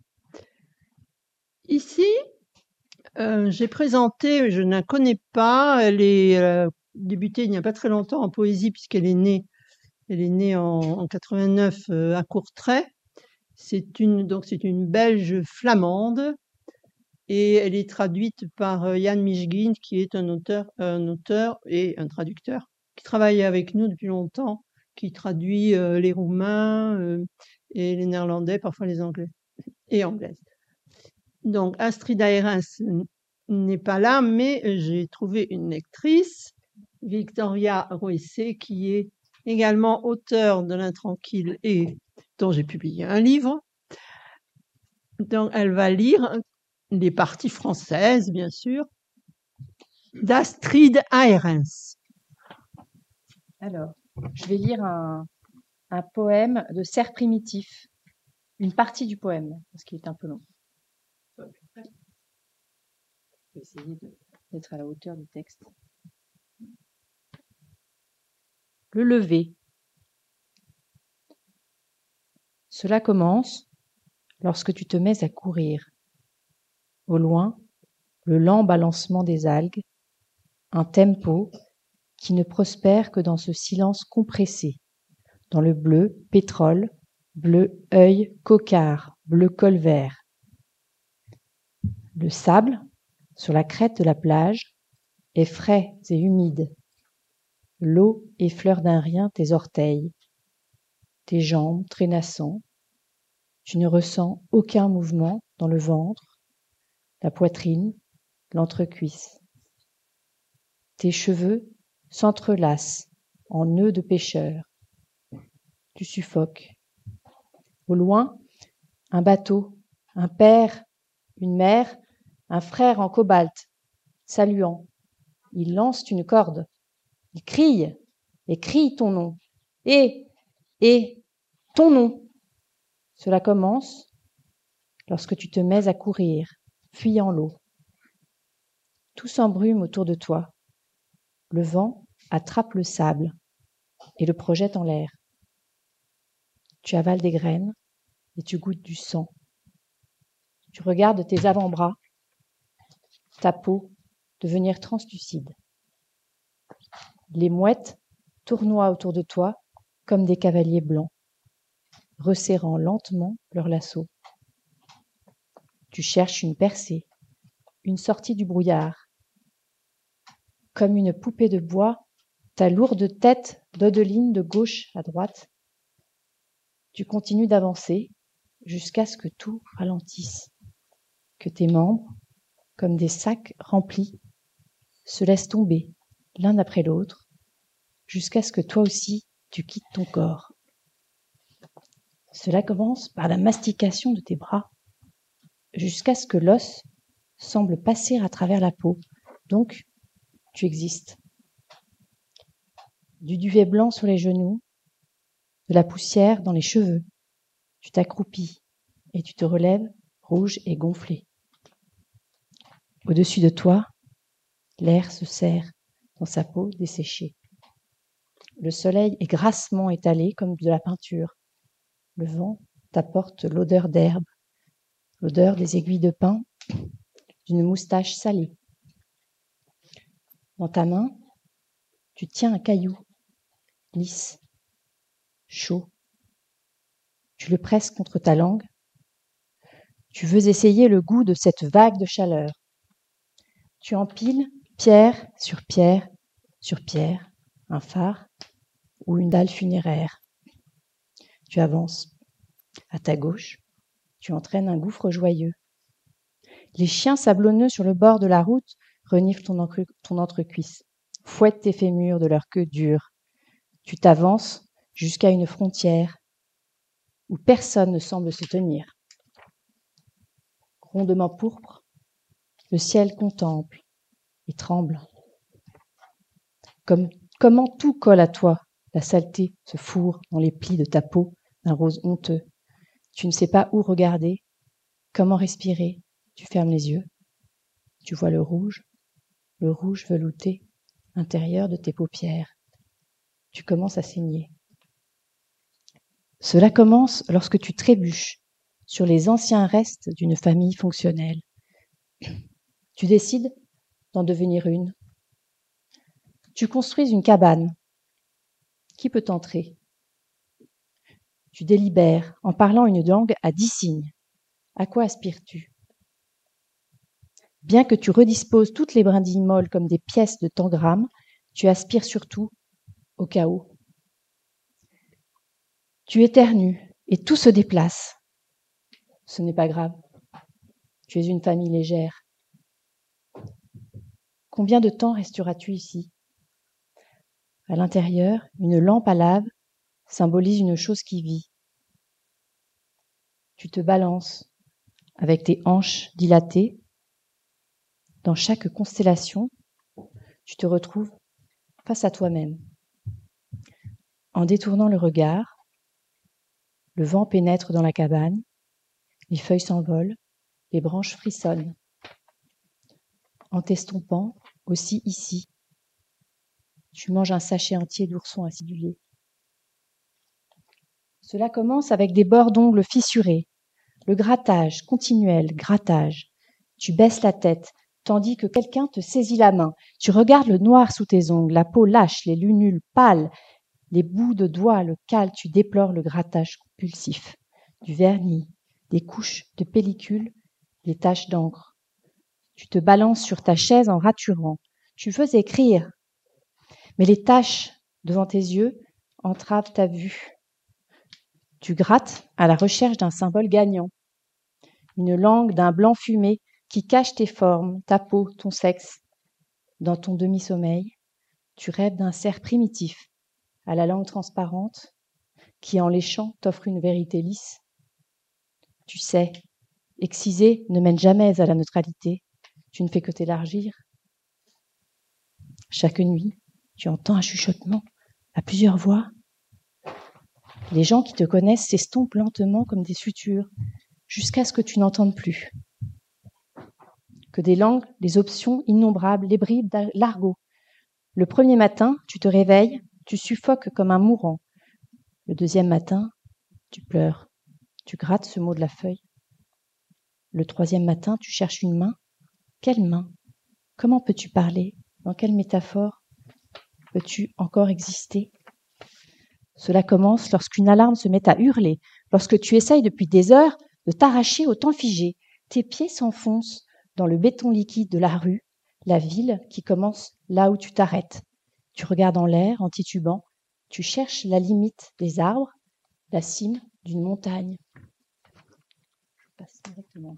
Ici, j'ai présenté, je ne la connais pas, elle est débutée il n'y a pas très longtemps en poésie puisqu'elle est née en 89 à Courtrai. C'est une Belge flamande et elle est traduite par Jan Mijgin qui est un auteur et un traducteur qui travaille avec nous depuis longtemps, qui traduit les Roumains et les Néerlandais, parfois les Anglais et Anglaises. Donc Astrid Aerens n'est pas là, mais j'ai trouvé une lectrice, Victoria Roessé, qui est également auteure de l'Intranquille et dont j'ai publié un livre. Donc elle va lire les parties françaises, bien sûr, d'Astrid Aerens. Alors, je vais lire un poème de Cerf primitif, une partie du poème, parce qu'il est un peu long. Je vais essayer d'être à la hauteur du texte. Le lever. Cela commence lorsque tu te mets à courir. Au loin, le lent balancement des algues, un tempo qui ne prospère que dans ce silence compressé, dans le bleu pétrole, bleu œil cocard, bleu col vert. Le sable, sur la crête de la plage, est frais et humide. L'eau effleure d'un rien tes orteils, tes jambes trénassant. Tu ne ressens aucun mouvement dans le ventre, la poitrine, l'entrecuisse. Tes cheveux s'entrelacent en nœuds de pêcheur. Tu suffoques. Au loin, un bateau, un père, une mère, un frère en cobalt, saluant. Ils lancent une corde. Ils crient et crient ton nom. Et ton nom. Cela commence lorsque tu te mets à courir, fuyant l'eau. Tout s'embrume autour de toi. Le vent attrape le sable et le projette en l'air. Tu avales des graines et tu goûtes du sang. Tu regardes tes avant-bras, ta peau devenir translucide. Les mouettes tournoient autour de toi comme des cavaliers blancs, resserrant lentement leurs lasso. Tu cherches une percée, une sortie du brouillard. Comme une poupée de bois, ta lourde tête dodeline de gauche à droite. Tu continues d'avancer jusqu'à ce que tout ralentisse, que tes membres, comme des sacs remplis, se laissent tomber l'un après l'autre, jusqu'à ce que toi aussi tu quittes ton corps. Cela commence par la mastication de tes bras, jusqu'à ce que l'os semble passer à travers la peau. Donc, tu existes. Du duvet blanc sur les genoux, de la poussière dans les cheveux. Tu t'accroupis et tu te relèves, rouge et gonflé. Au-dessus de toi, l'air se serre dans sa peau desséchée. Le soleil est grassement étalé comme de la peinture. Le vent t'apporte l'odeur d'herbe, l'odeur des aiguilles de pin, d'une moustache salée. Dans ta main, tu tiens un caillou, lisse, chaud. Tu le presses contre ta langue. Tu veux essayer le goût de cette vague de chaleur. Tu empiles pierre sur pierre sur pierre, un phare ou une dalle funéraire. Tu avances. À ta gauche, tu entraînes un gouffre joyeux. Les chiens sablonneux sur le bord de la route reniflent ton entrecuisse, fouettent tes fémurs de leur queue dure. Tu t'avances jusqu'à une frontière où personne ne semble se tenir. Rondement pourpre, le ciel contemple et tremble. Comment tout colle à toi, la saleté se fourre dans les plis de ta peau d'un rose honteux. Tu ne sais pas où regarder, comment respirer, tu fermes les yeux. Tu vois le rouge velouté intérieur de tes paupières. Tu commences à saigner. Cela commence lorsque tu trébuches sur les anciens restes d'une famille fonctionnelle. Tu décides d'en devenir une. Tu construis une cabane. Qui peut entrer? Tu délibères en parlant une langue à 10 signes. À quoi aspires-tu? Bien que tu redisposes toutes les brindilles molles comme des pièces de tangram, tu aspires surtout au chaos. Tu éternues et tout se déplace. Ce n'est pas grave. Tu es une famille légère. Combien de temps resteras-tu ici? À l'intérieur, une lampe à lave symbolise une chose qui vit. Tu te balances avec tes hanches dilatées. Dans chaque constellation, tu te retrouves face à toi-même. En détournant le regard, le vent pénètre dans la cabane, les feuilles s'envolent, les branches frissonnent. En t'estompant, aussi ici, tu manges un sachet entier d'ourson acidulé. Cela commence avec des bords d'ongles fissurés, le grattage, continuel grattage. Tu baisses la tête, tandis que quelqu'un te saisit la main. Tu regardes le noir sous tes ongles, la peau lâche, les lunules pâles, les bouts de doigts, le cale, tu déplores le grattage compulsif, du vernis, des couches de pellicule, des taches d'encre. Tu te balances sur ta chaise en raturant. Tu veux écrire, mais les taches devant tes yeux entravent ta vue. Tu grattes à la recherche d'un symbole gagnant, une langue d'un blanc fumé qui cache tes formes, ta peau, ton sexe. Dans ton demi-sommeil, tu rêves d'un cerf primitif, à la langue transparente, qui en léchant t'offre une vérité lisse. Tu sais, exciser ne mène jamais à la neutralité, tu ne fais que t'élargir. Chaque nuit, tu entends un chuchotement à plusieurs voix. Les gens qui te connaissent s'estompent lentement comme des sutures, jusqu'à ce que tu n'entendes plus. Que des langues, des options innombrables, les bribes l'argot. Le premier matin, tu te réveilles, tu suffoques comme un mourant. Le deuxième matin, tu pleures, tu grattes ce mot de la feuille. Le troisième matin, tu cherches une main. Quelle main? Comment peux-tu parler? Dans quelle métaphore peux-tu encore exister? Cela commence lorsqu'une alarme se met à hurler, lorsque tu essayes depuis des heures de t'arracher au temps figé. Tes pieds s'enfoncent dans le béton liquide de la rue, la ville qui commence là où tu t'arrêtes. Tu regardes en l'air en titubant, tu cherches la limite des arbres, la cime d'une montagne. Je passe directement.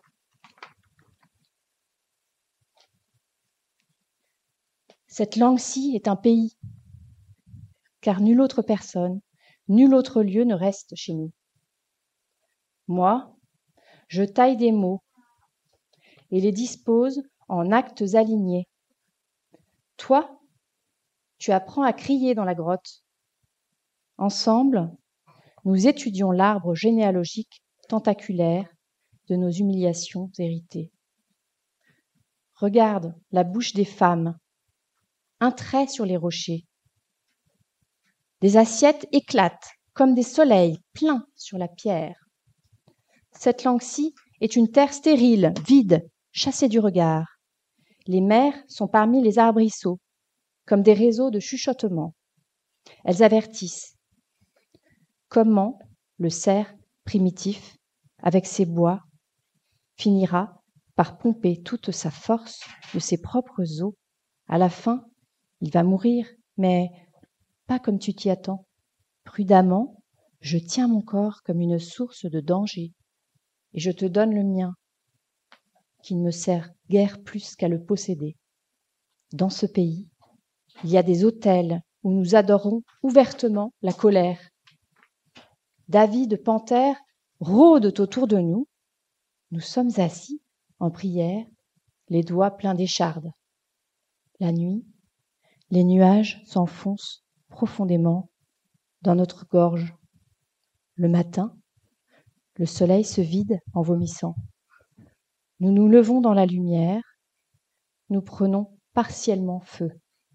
Cette langue-ci est un pays, car nulle autre personne, nul autre lieu ne reste chez nous. Moi, je taille des mots et les dispose en actes alignés. Toi, tu apprends à crier dans la grotte. Ensemble, nous étudions l'arbre généalogique tentaculaire de nos humiliations héritées. Regarde la bouche des femmes, un trait sur les rochers. Des assiettes éclatent comme des soleils pleins sur la pierre. Cette langue-ci est une terre stérile, vide, chassée du regard. Les mers sont parmi les arbrisseaux, comme des réseaux de chuchotements. Elles avertissent. Comment le cerf primitif, avec ses bois, finira par pomper toute sa force de ses propres os. À la fin, il va mourir, mais pas comme tu t'y attends. Prudemment, Je tiens mon corps comme une source de danger, et je te donne le mien, qui ne me sert guère plus qu'à le posséder. Dans ce pays, il y a des autels où nous adorons ouvertement la colère. D'avis de panthères rôdent autour de nous. Nous sommes assis en prière, les doigts pleins d'échardes. La nuit, les nuages s'enfoncent profondément dans notre gorge. Le matin, le soleil se vide en vomissant. Nous nous levons dans la lumière, nous prenons partiellement feu.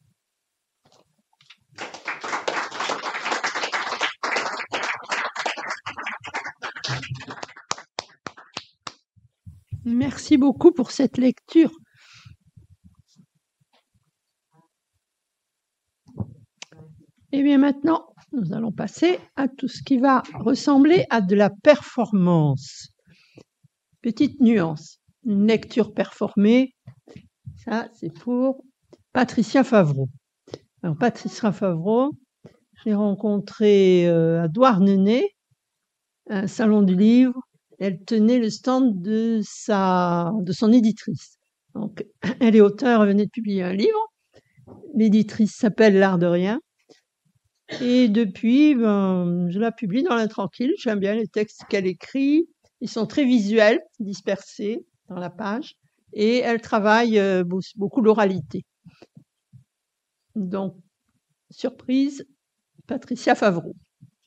Merci beaucoup pour cette lecture. Et bien maintenant, nous allons passer à tout ce qui va ressembler à de la performance. Petite nuance, une lecture performée, ça c'est pour Patricia Favreau. Alors Patricia Favreau, j'ai rencontré à Douarnenez, un salon du livre. Elle tenait le stand de son éditrice. Donc, elle est auteure, elle venait de publier un livre. L'éditrice s'appelle L'Art de Rien. Et depuis, je la publie dans l'Intranquille. J'aime bien les textes qu'elle écrit. Ils sont très visuels, dispersés dans la page. Et elle travaille beaucoup l'oralité. Donc, surprise, Patricia Favreau.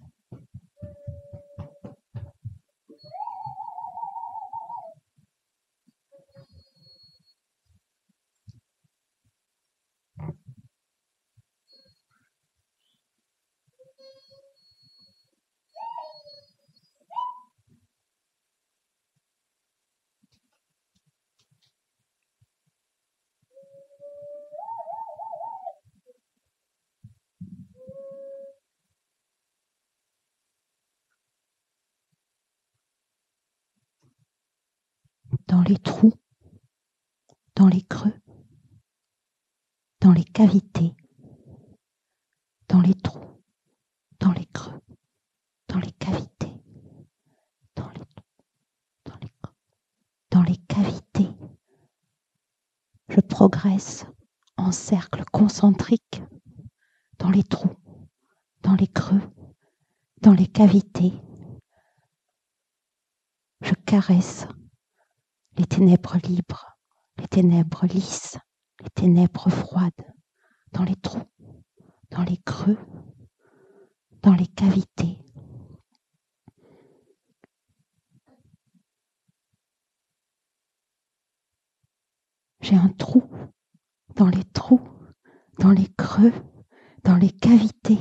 Dans les trous, dans les creux, dans les cavités, dans les trous, dans les creux, dans les cavités, dans les trous, dans les creux, dans les cavités. Je progresse en cercle concentrique dans les trous, dans les creux, dans les cavités. Je caresse les ténèbres libres, les ténèbres lisses, les ténèbres froides, dans les trous, dans les creux, dans les cavités. J'ai un trou, dans les trous, dans les creux, dans les cavités.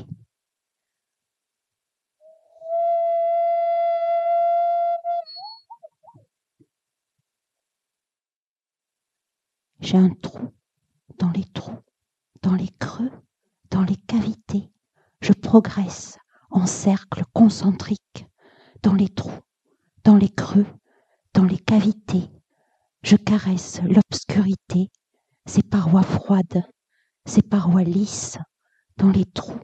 J'ai un trou, dans les trous, dans les creux, dans les cavités. Je progresse en cercle concentrique, dans les trous, dans les creux, dans les cavités. Je caresse l'obscurité, ses parois froides, ses parois lisses, dans les trous,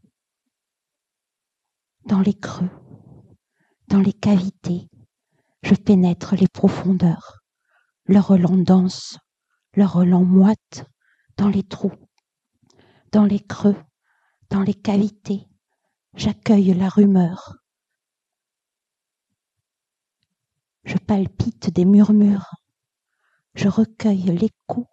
dans les creux, dans les cavités. Je pénètre les profondeurs, leur relent dense, leur relent moite, dans les trous, dans les creux, dans les cavités. J'accueille la rumeur. Je palpite des murmures. Je recueille l'écho.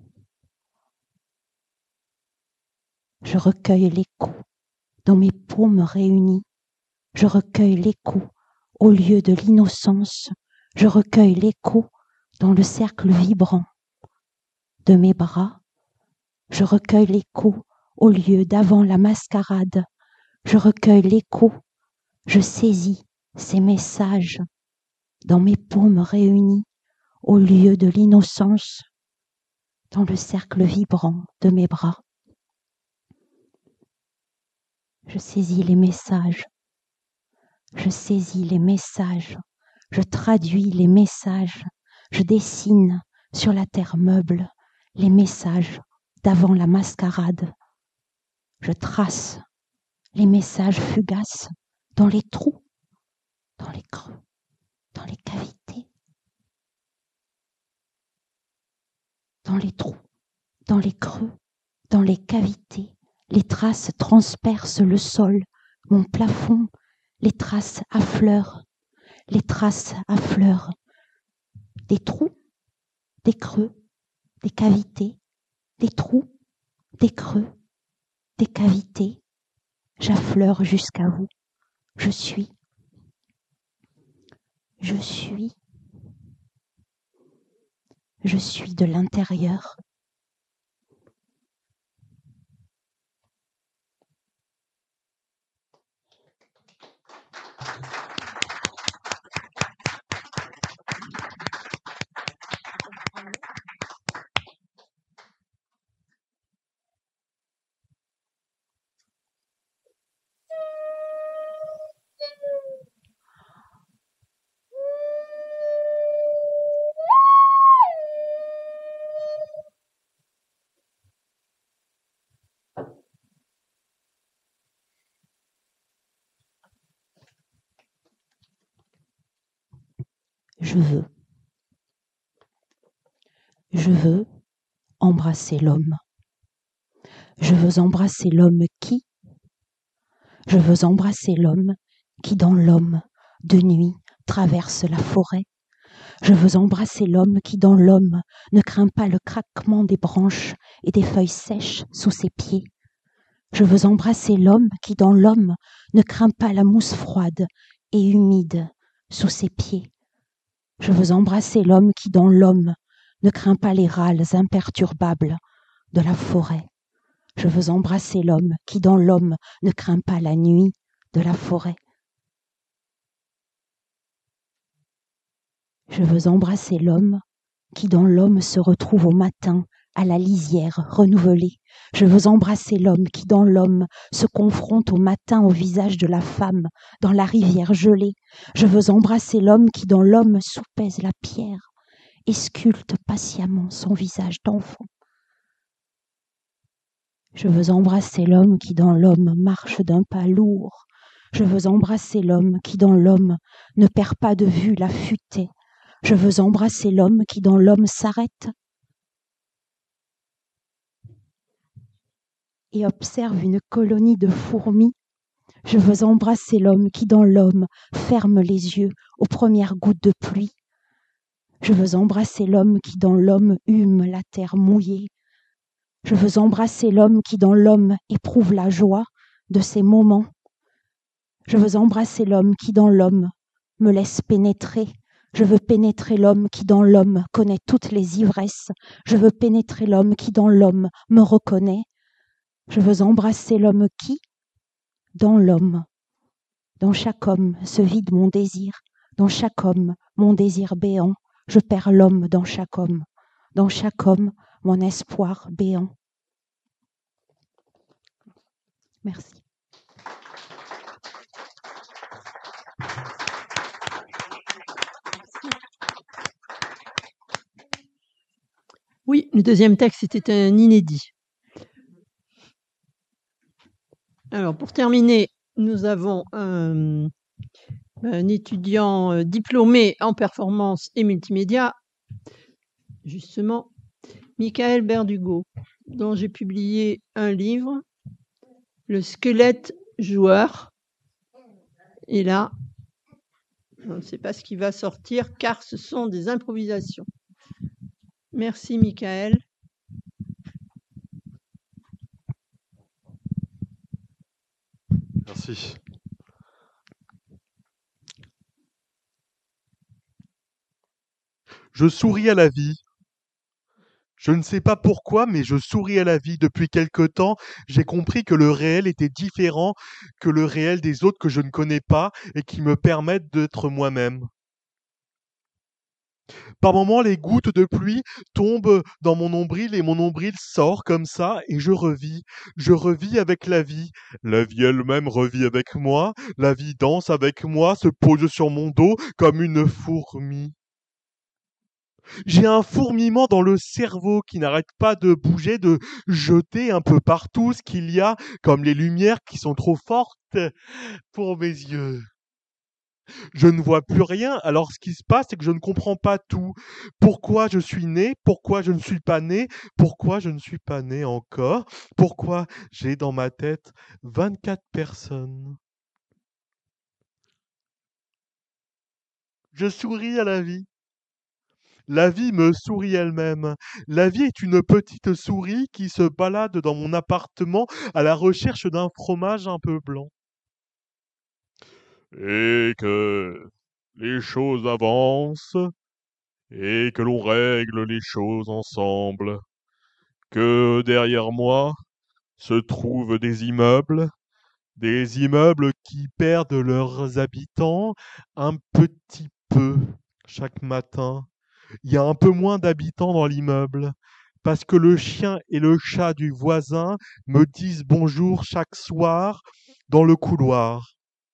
Je recueille l'écho dans mes paumes réunies. Je recueille l'écho au lieu de l'innocence. Je recueille l'écho dans le cercle vibrant de mes bras. Je recueille l'écho au lieu d'avant la mascarade. Je recueille l'écho. Je saisis ces messages dans mes paumes réunies au lieu de l'innocence dans le cercle vibrant de mes bras. Je saisis les messages. Je saisis les messages. Je traduis les messages. Je dessine sur la terre meuble les messages d'avant la mascarade. Je trace les messages fugaces dans les trous, dans les creux, dans les cavités, dans les trous, dans les creux, dans les cavités. Les traces transpercent le sol, mon plafond, les traces affleurent, les traces affleurent. Des trous, des creux, des cavités, des trous, des creux, des cavités. J'affleure jusqu'à vous. Je suis de l'intérieur. Je veux embrasser l'homme. Je veux embrasser l'homme qui Je veux embrasser l'homme qui dans l'homme, de nuit, traverse la forêt. Je veux embrasser l'homme qui dans l'homme ne craint pas le craquement des branches et des feuilles sèches sous ses pieds. Je veux embrasser l'homme qui dans l'homme ne craint pas la mousse froide et humide sous ses pieds. Je veux embrasser l'homme qui dans l'homme ne craint pas les râles imperturbables de la forêt. Je veux embrasser l'homme qui dans l'homme ne craint pas la nuit de la forêt. Je veux embrasser l'homme qui dans l'homme se retrouve au matin à la lisière renouvelée. Je veux embrasser l'homme qui dans l'homme se confronte au matin au visage de la femme dans la rivière gelée. Je veux embrasser l'homme qui dans l'homme soupèse la pierre et sculpte patiemment son visage d'enfant. Je veux embrasser l'homme qui dans l'homme marche d'un pas lourd. Je veux embrasser l'homme qui dans l'homme ne perd pas de vue la futaie. Je veux embrasser l'homme qui dans l'homme s'arrête et observe une colonie de fourmis. Je veux embrasser l'homme qui dans l'homme ferme les yeux aux premières gouttes de pluie. Je veux embrasser l'homme qui dans l'homme hume la terre mouillée. Je veux embrasser l'homme qui dans l'homme éprouve la joie de ces moments. Je veux embrasser l'homme qui dans l'homme me laisse pénétrer. Je veux pénétrer l'homme qui dans l'homme connaît toutes les ivresses. Je veux pénétrer l'homme qui dans l'homme me reconnaît. Je veux embrasser l'homme qui, dans l'homme, dans chaque homme se vide mon désir. Dans chaque homme, mon désir béant. Je perds l'homme dans chaque homme. Dans chaque homme, mon espoir béant. Merci. Oui, le deuxième texte était un inédit. Alors, pour terminer, nous avons un étudiant diplômé en performance et multimédia, justement, Michael Berdugo, dont j'ai publié un livre, Le squelette joueur. Et là, on ne sait pas ce qui va sortir car ce sont des improvisations. Merci Michael. Merci. Je souris à la vie. Je ne sais pas pourquoi, mais je souris à la vie. Depuis quelque temps, j'ai compris que le réel était différent que le réel des autres que je ne connais pas et qui me permettent d'être moi-même. Par moments, les gouttes de pluie tombent dans mon nombril et mon nombril sort comme ça et je revis. Je revis avec la vie. La vie elle-même revit avec moi. La vie danse avec moi, se pose sur mon dos comme une fourmi. J'ai un fourmillement dans le cerveau qui n'arrête pas de bouger, de jeter un peu partout ce qu'il y a, comme les lumières qui sont trop fortes pour mes yeux. Je ne vois plus rien, alors ce qui se passe, c'est que je ne comprends pas tout. Pourquoi je suis né? Pourquoi je ne suis pas né? Pourquoi je ne suis pas né encore? Pourquoi j'ai dans ma tête 24 personnes? Je souris à la vie. La vie me sourit elle-même. La vie est une petite souris qui se balade dans mon appartement à la recherche d'un fromage un peu blanc. Et que les choses avancent et que l'on règle les choses ensemble. Que derrière moi se trouvent des immeubles qui perdent leurs habitants un petit peu chaque matin. Il y a un peu moins d'habitants dans l'immeuble, parce que le chien et le chat du voisin me disent bonjour chaque soir dans le couloir.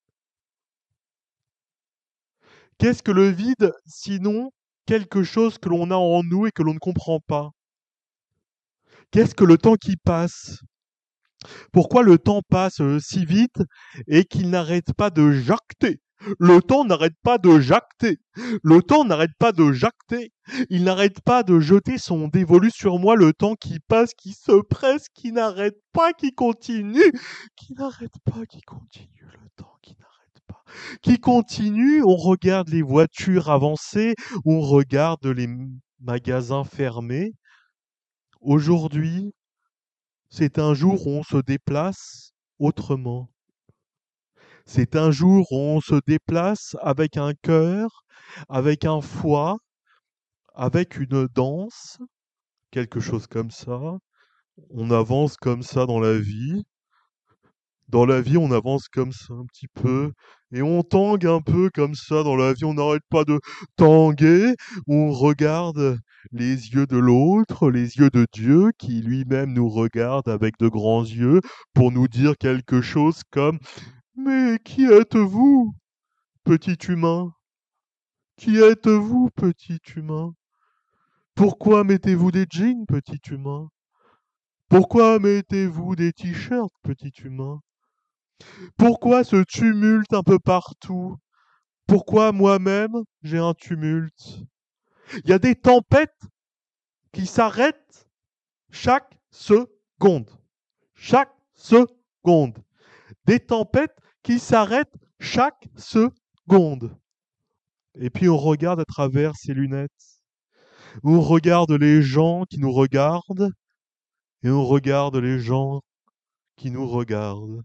Qu'est-ce que le vide, sinon quelque chose que l'on a en nous et que l'on ne comprend pas? Qu'est-ce que le temps qui passe? Pourquoi le temps passe si vite et qu'il n'arrête pas de jacter? Le temps n'arrête pas de jacter. Le temps n'arrête pas de jacter. Il n'arrête pas de jeter son dévolu sur moi, le temps qui passe, qui se presse, qui n'arrête pas, qui continue, qui n'arrête pas, qui continue, le temps qui n'arrête pas, qui continue. On regarde les voitures avancer, on regarde les magasins fermés. Aujourd'hui, c'est un jour où on se déplace autrement. C'est un jour où on se déplace avec un cœur, avec un foie, avec une danse, quelque chose comme ça. On avance comme ça dans la vie. Dans la vie, on avance comme ça un petit peu. Et on tangue un peu comme ça dans la vie. On n'arrête pas de tanguer. On regarde les yeux de l'autre, les yeux de Dieu, qui lui-même nous regarde avec de grands yeux pour nous dire quelque chose comme « Mais qui êtes-vous, petit humain? Qui êtes-vous, petit humain? Pourquoi mettez-vous des jeans, petit humain? Pourquoi mettez-vous des t-shirts, petit humain? Pourquoi ce tumulte un peu partout? Pourquoi moi-même j'ai un tumulte? Il y a des tempêtes qui s'arrêtent chaque seconde. Chaque seconde. Des tempêtes qui s'arrêtent chaque seconde. Et puis on regarde à travers ces lunettes. On regarde les gens qui nous regardent et on regarde les gens qui nous regardent.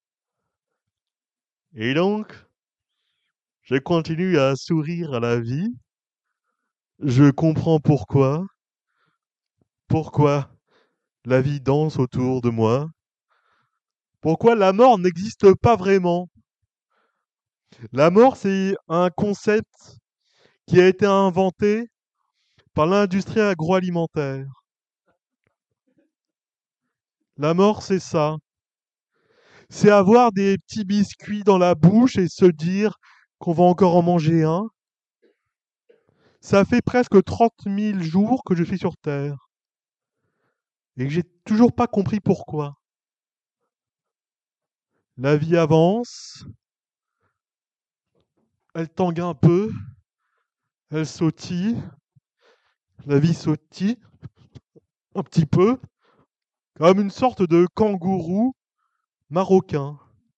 Et donc, je continue à sourire à la vie. Je comprends pourquoi. Pourquoi la vie danse autour de moi. Pourquoi la mort n'existe pas vraiment. La mort, c'est un concept qui a été inventé par l'industrie agroalimentaire. La mort, c'est ça. C'est avoir des petits biscuits dans la bouche et se dire qu'on va encore en manger un. Ça fait presque 30 000 jours que je suis sur Terre. Et que j'ai toujours pas compris pourquoi. La vie avance. Elle tangue un peu. Elle sautille. La vie sautille. Un petit peu. Comme une sorte de kangourou marocain.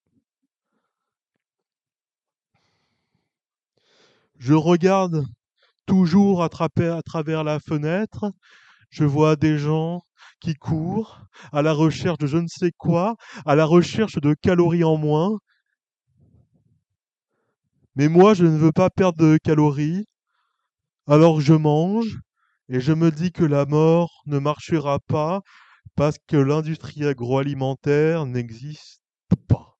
Je regarde toujours à travers la fenêtre. Je vois des gens qui courent à la recherche de je ne sais quoi, à la recherche de calories en moins. Mais moi, je ne veux pas perdre de calories, alors je mange et je me dis que la mort ne marchera pas parce que l'industrie agroalimentaire n'existe pas.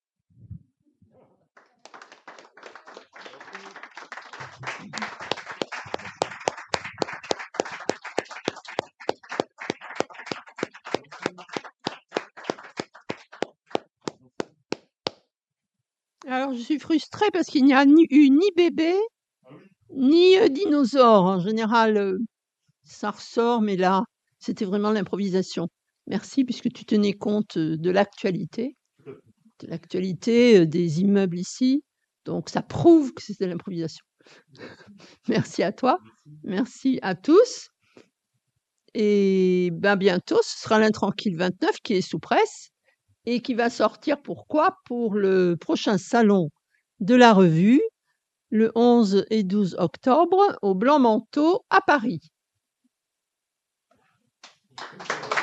Alors, je suis frustrée parce qu'il n'y a eu ni bébé, ni dinosaure. En général, ça ressort, mais là, c'était vraiment l'improvisation. Merci, puisque tu tenais compte de l'actualité des immeubles ici. Donc, ça prouve que c'était l'improvisation. Merci à toi. Merci à tous. Et ben bientôt, ce sera l'Intranquille 29 qui est sous presse et qui va sortir pourquoi? Pour le prochain salon de la revue, le 11 et 12 octobre, au Blanc-Manteau à Paris.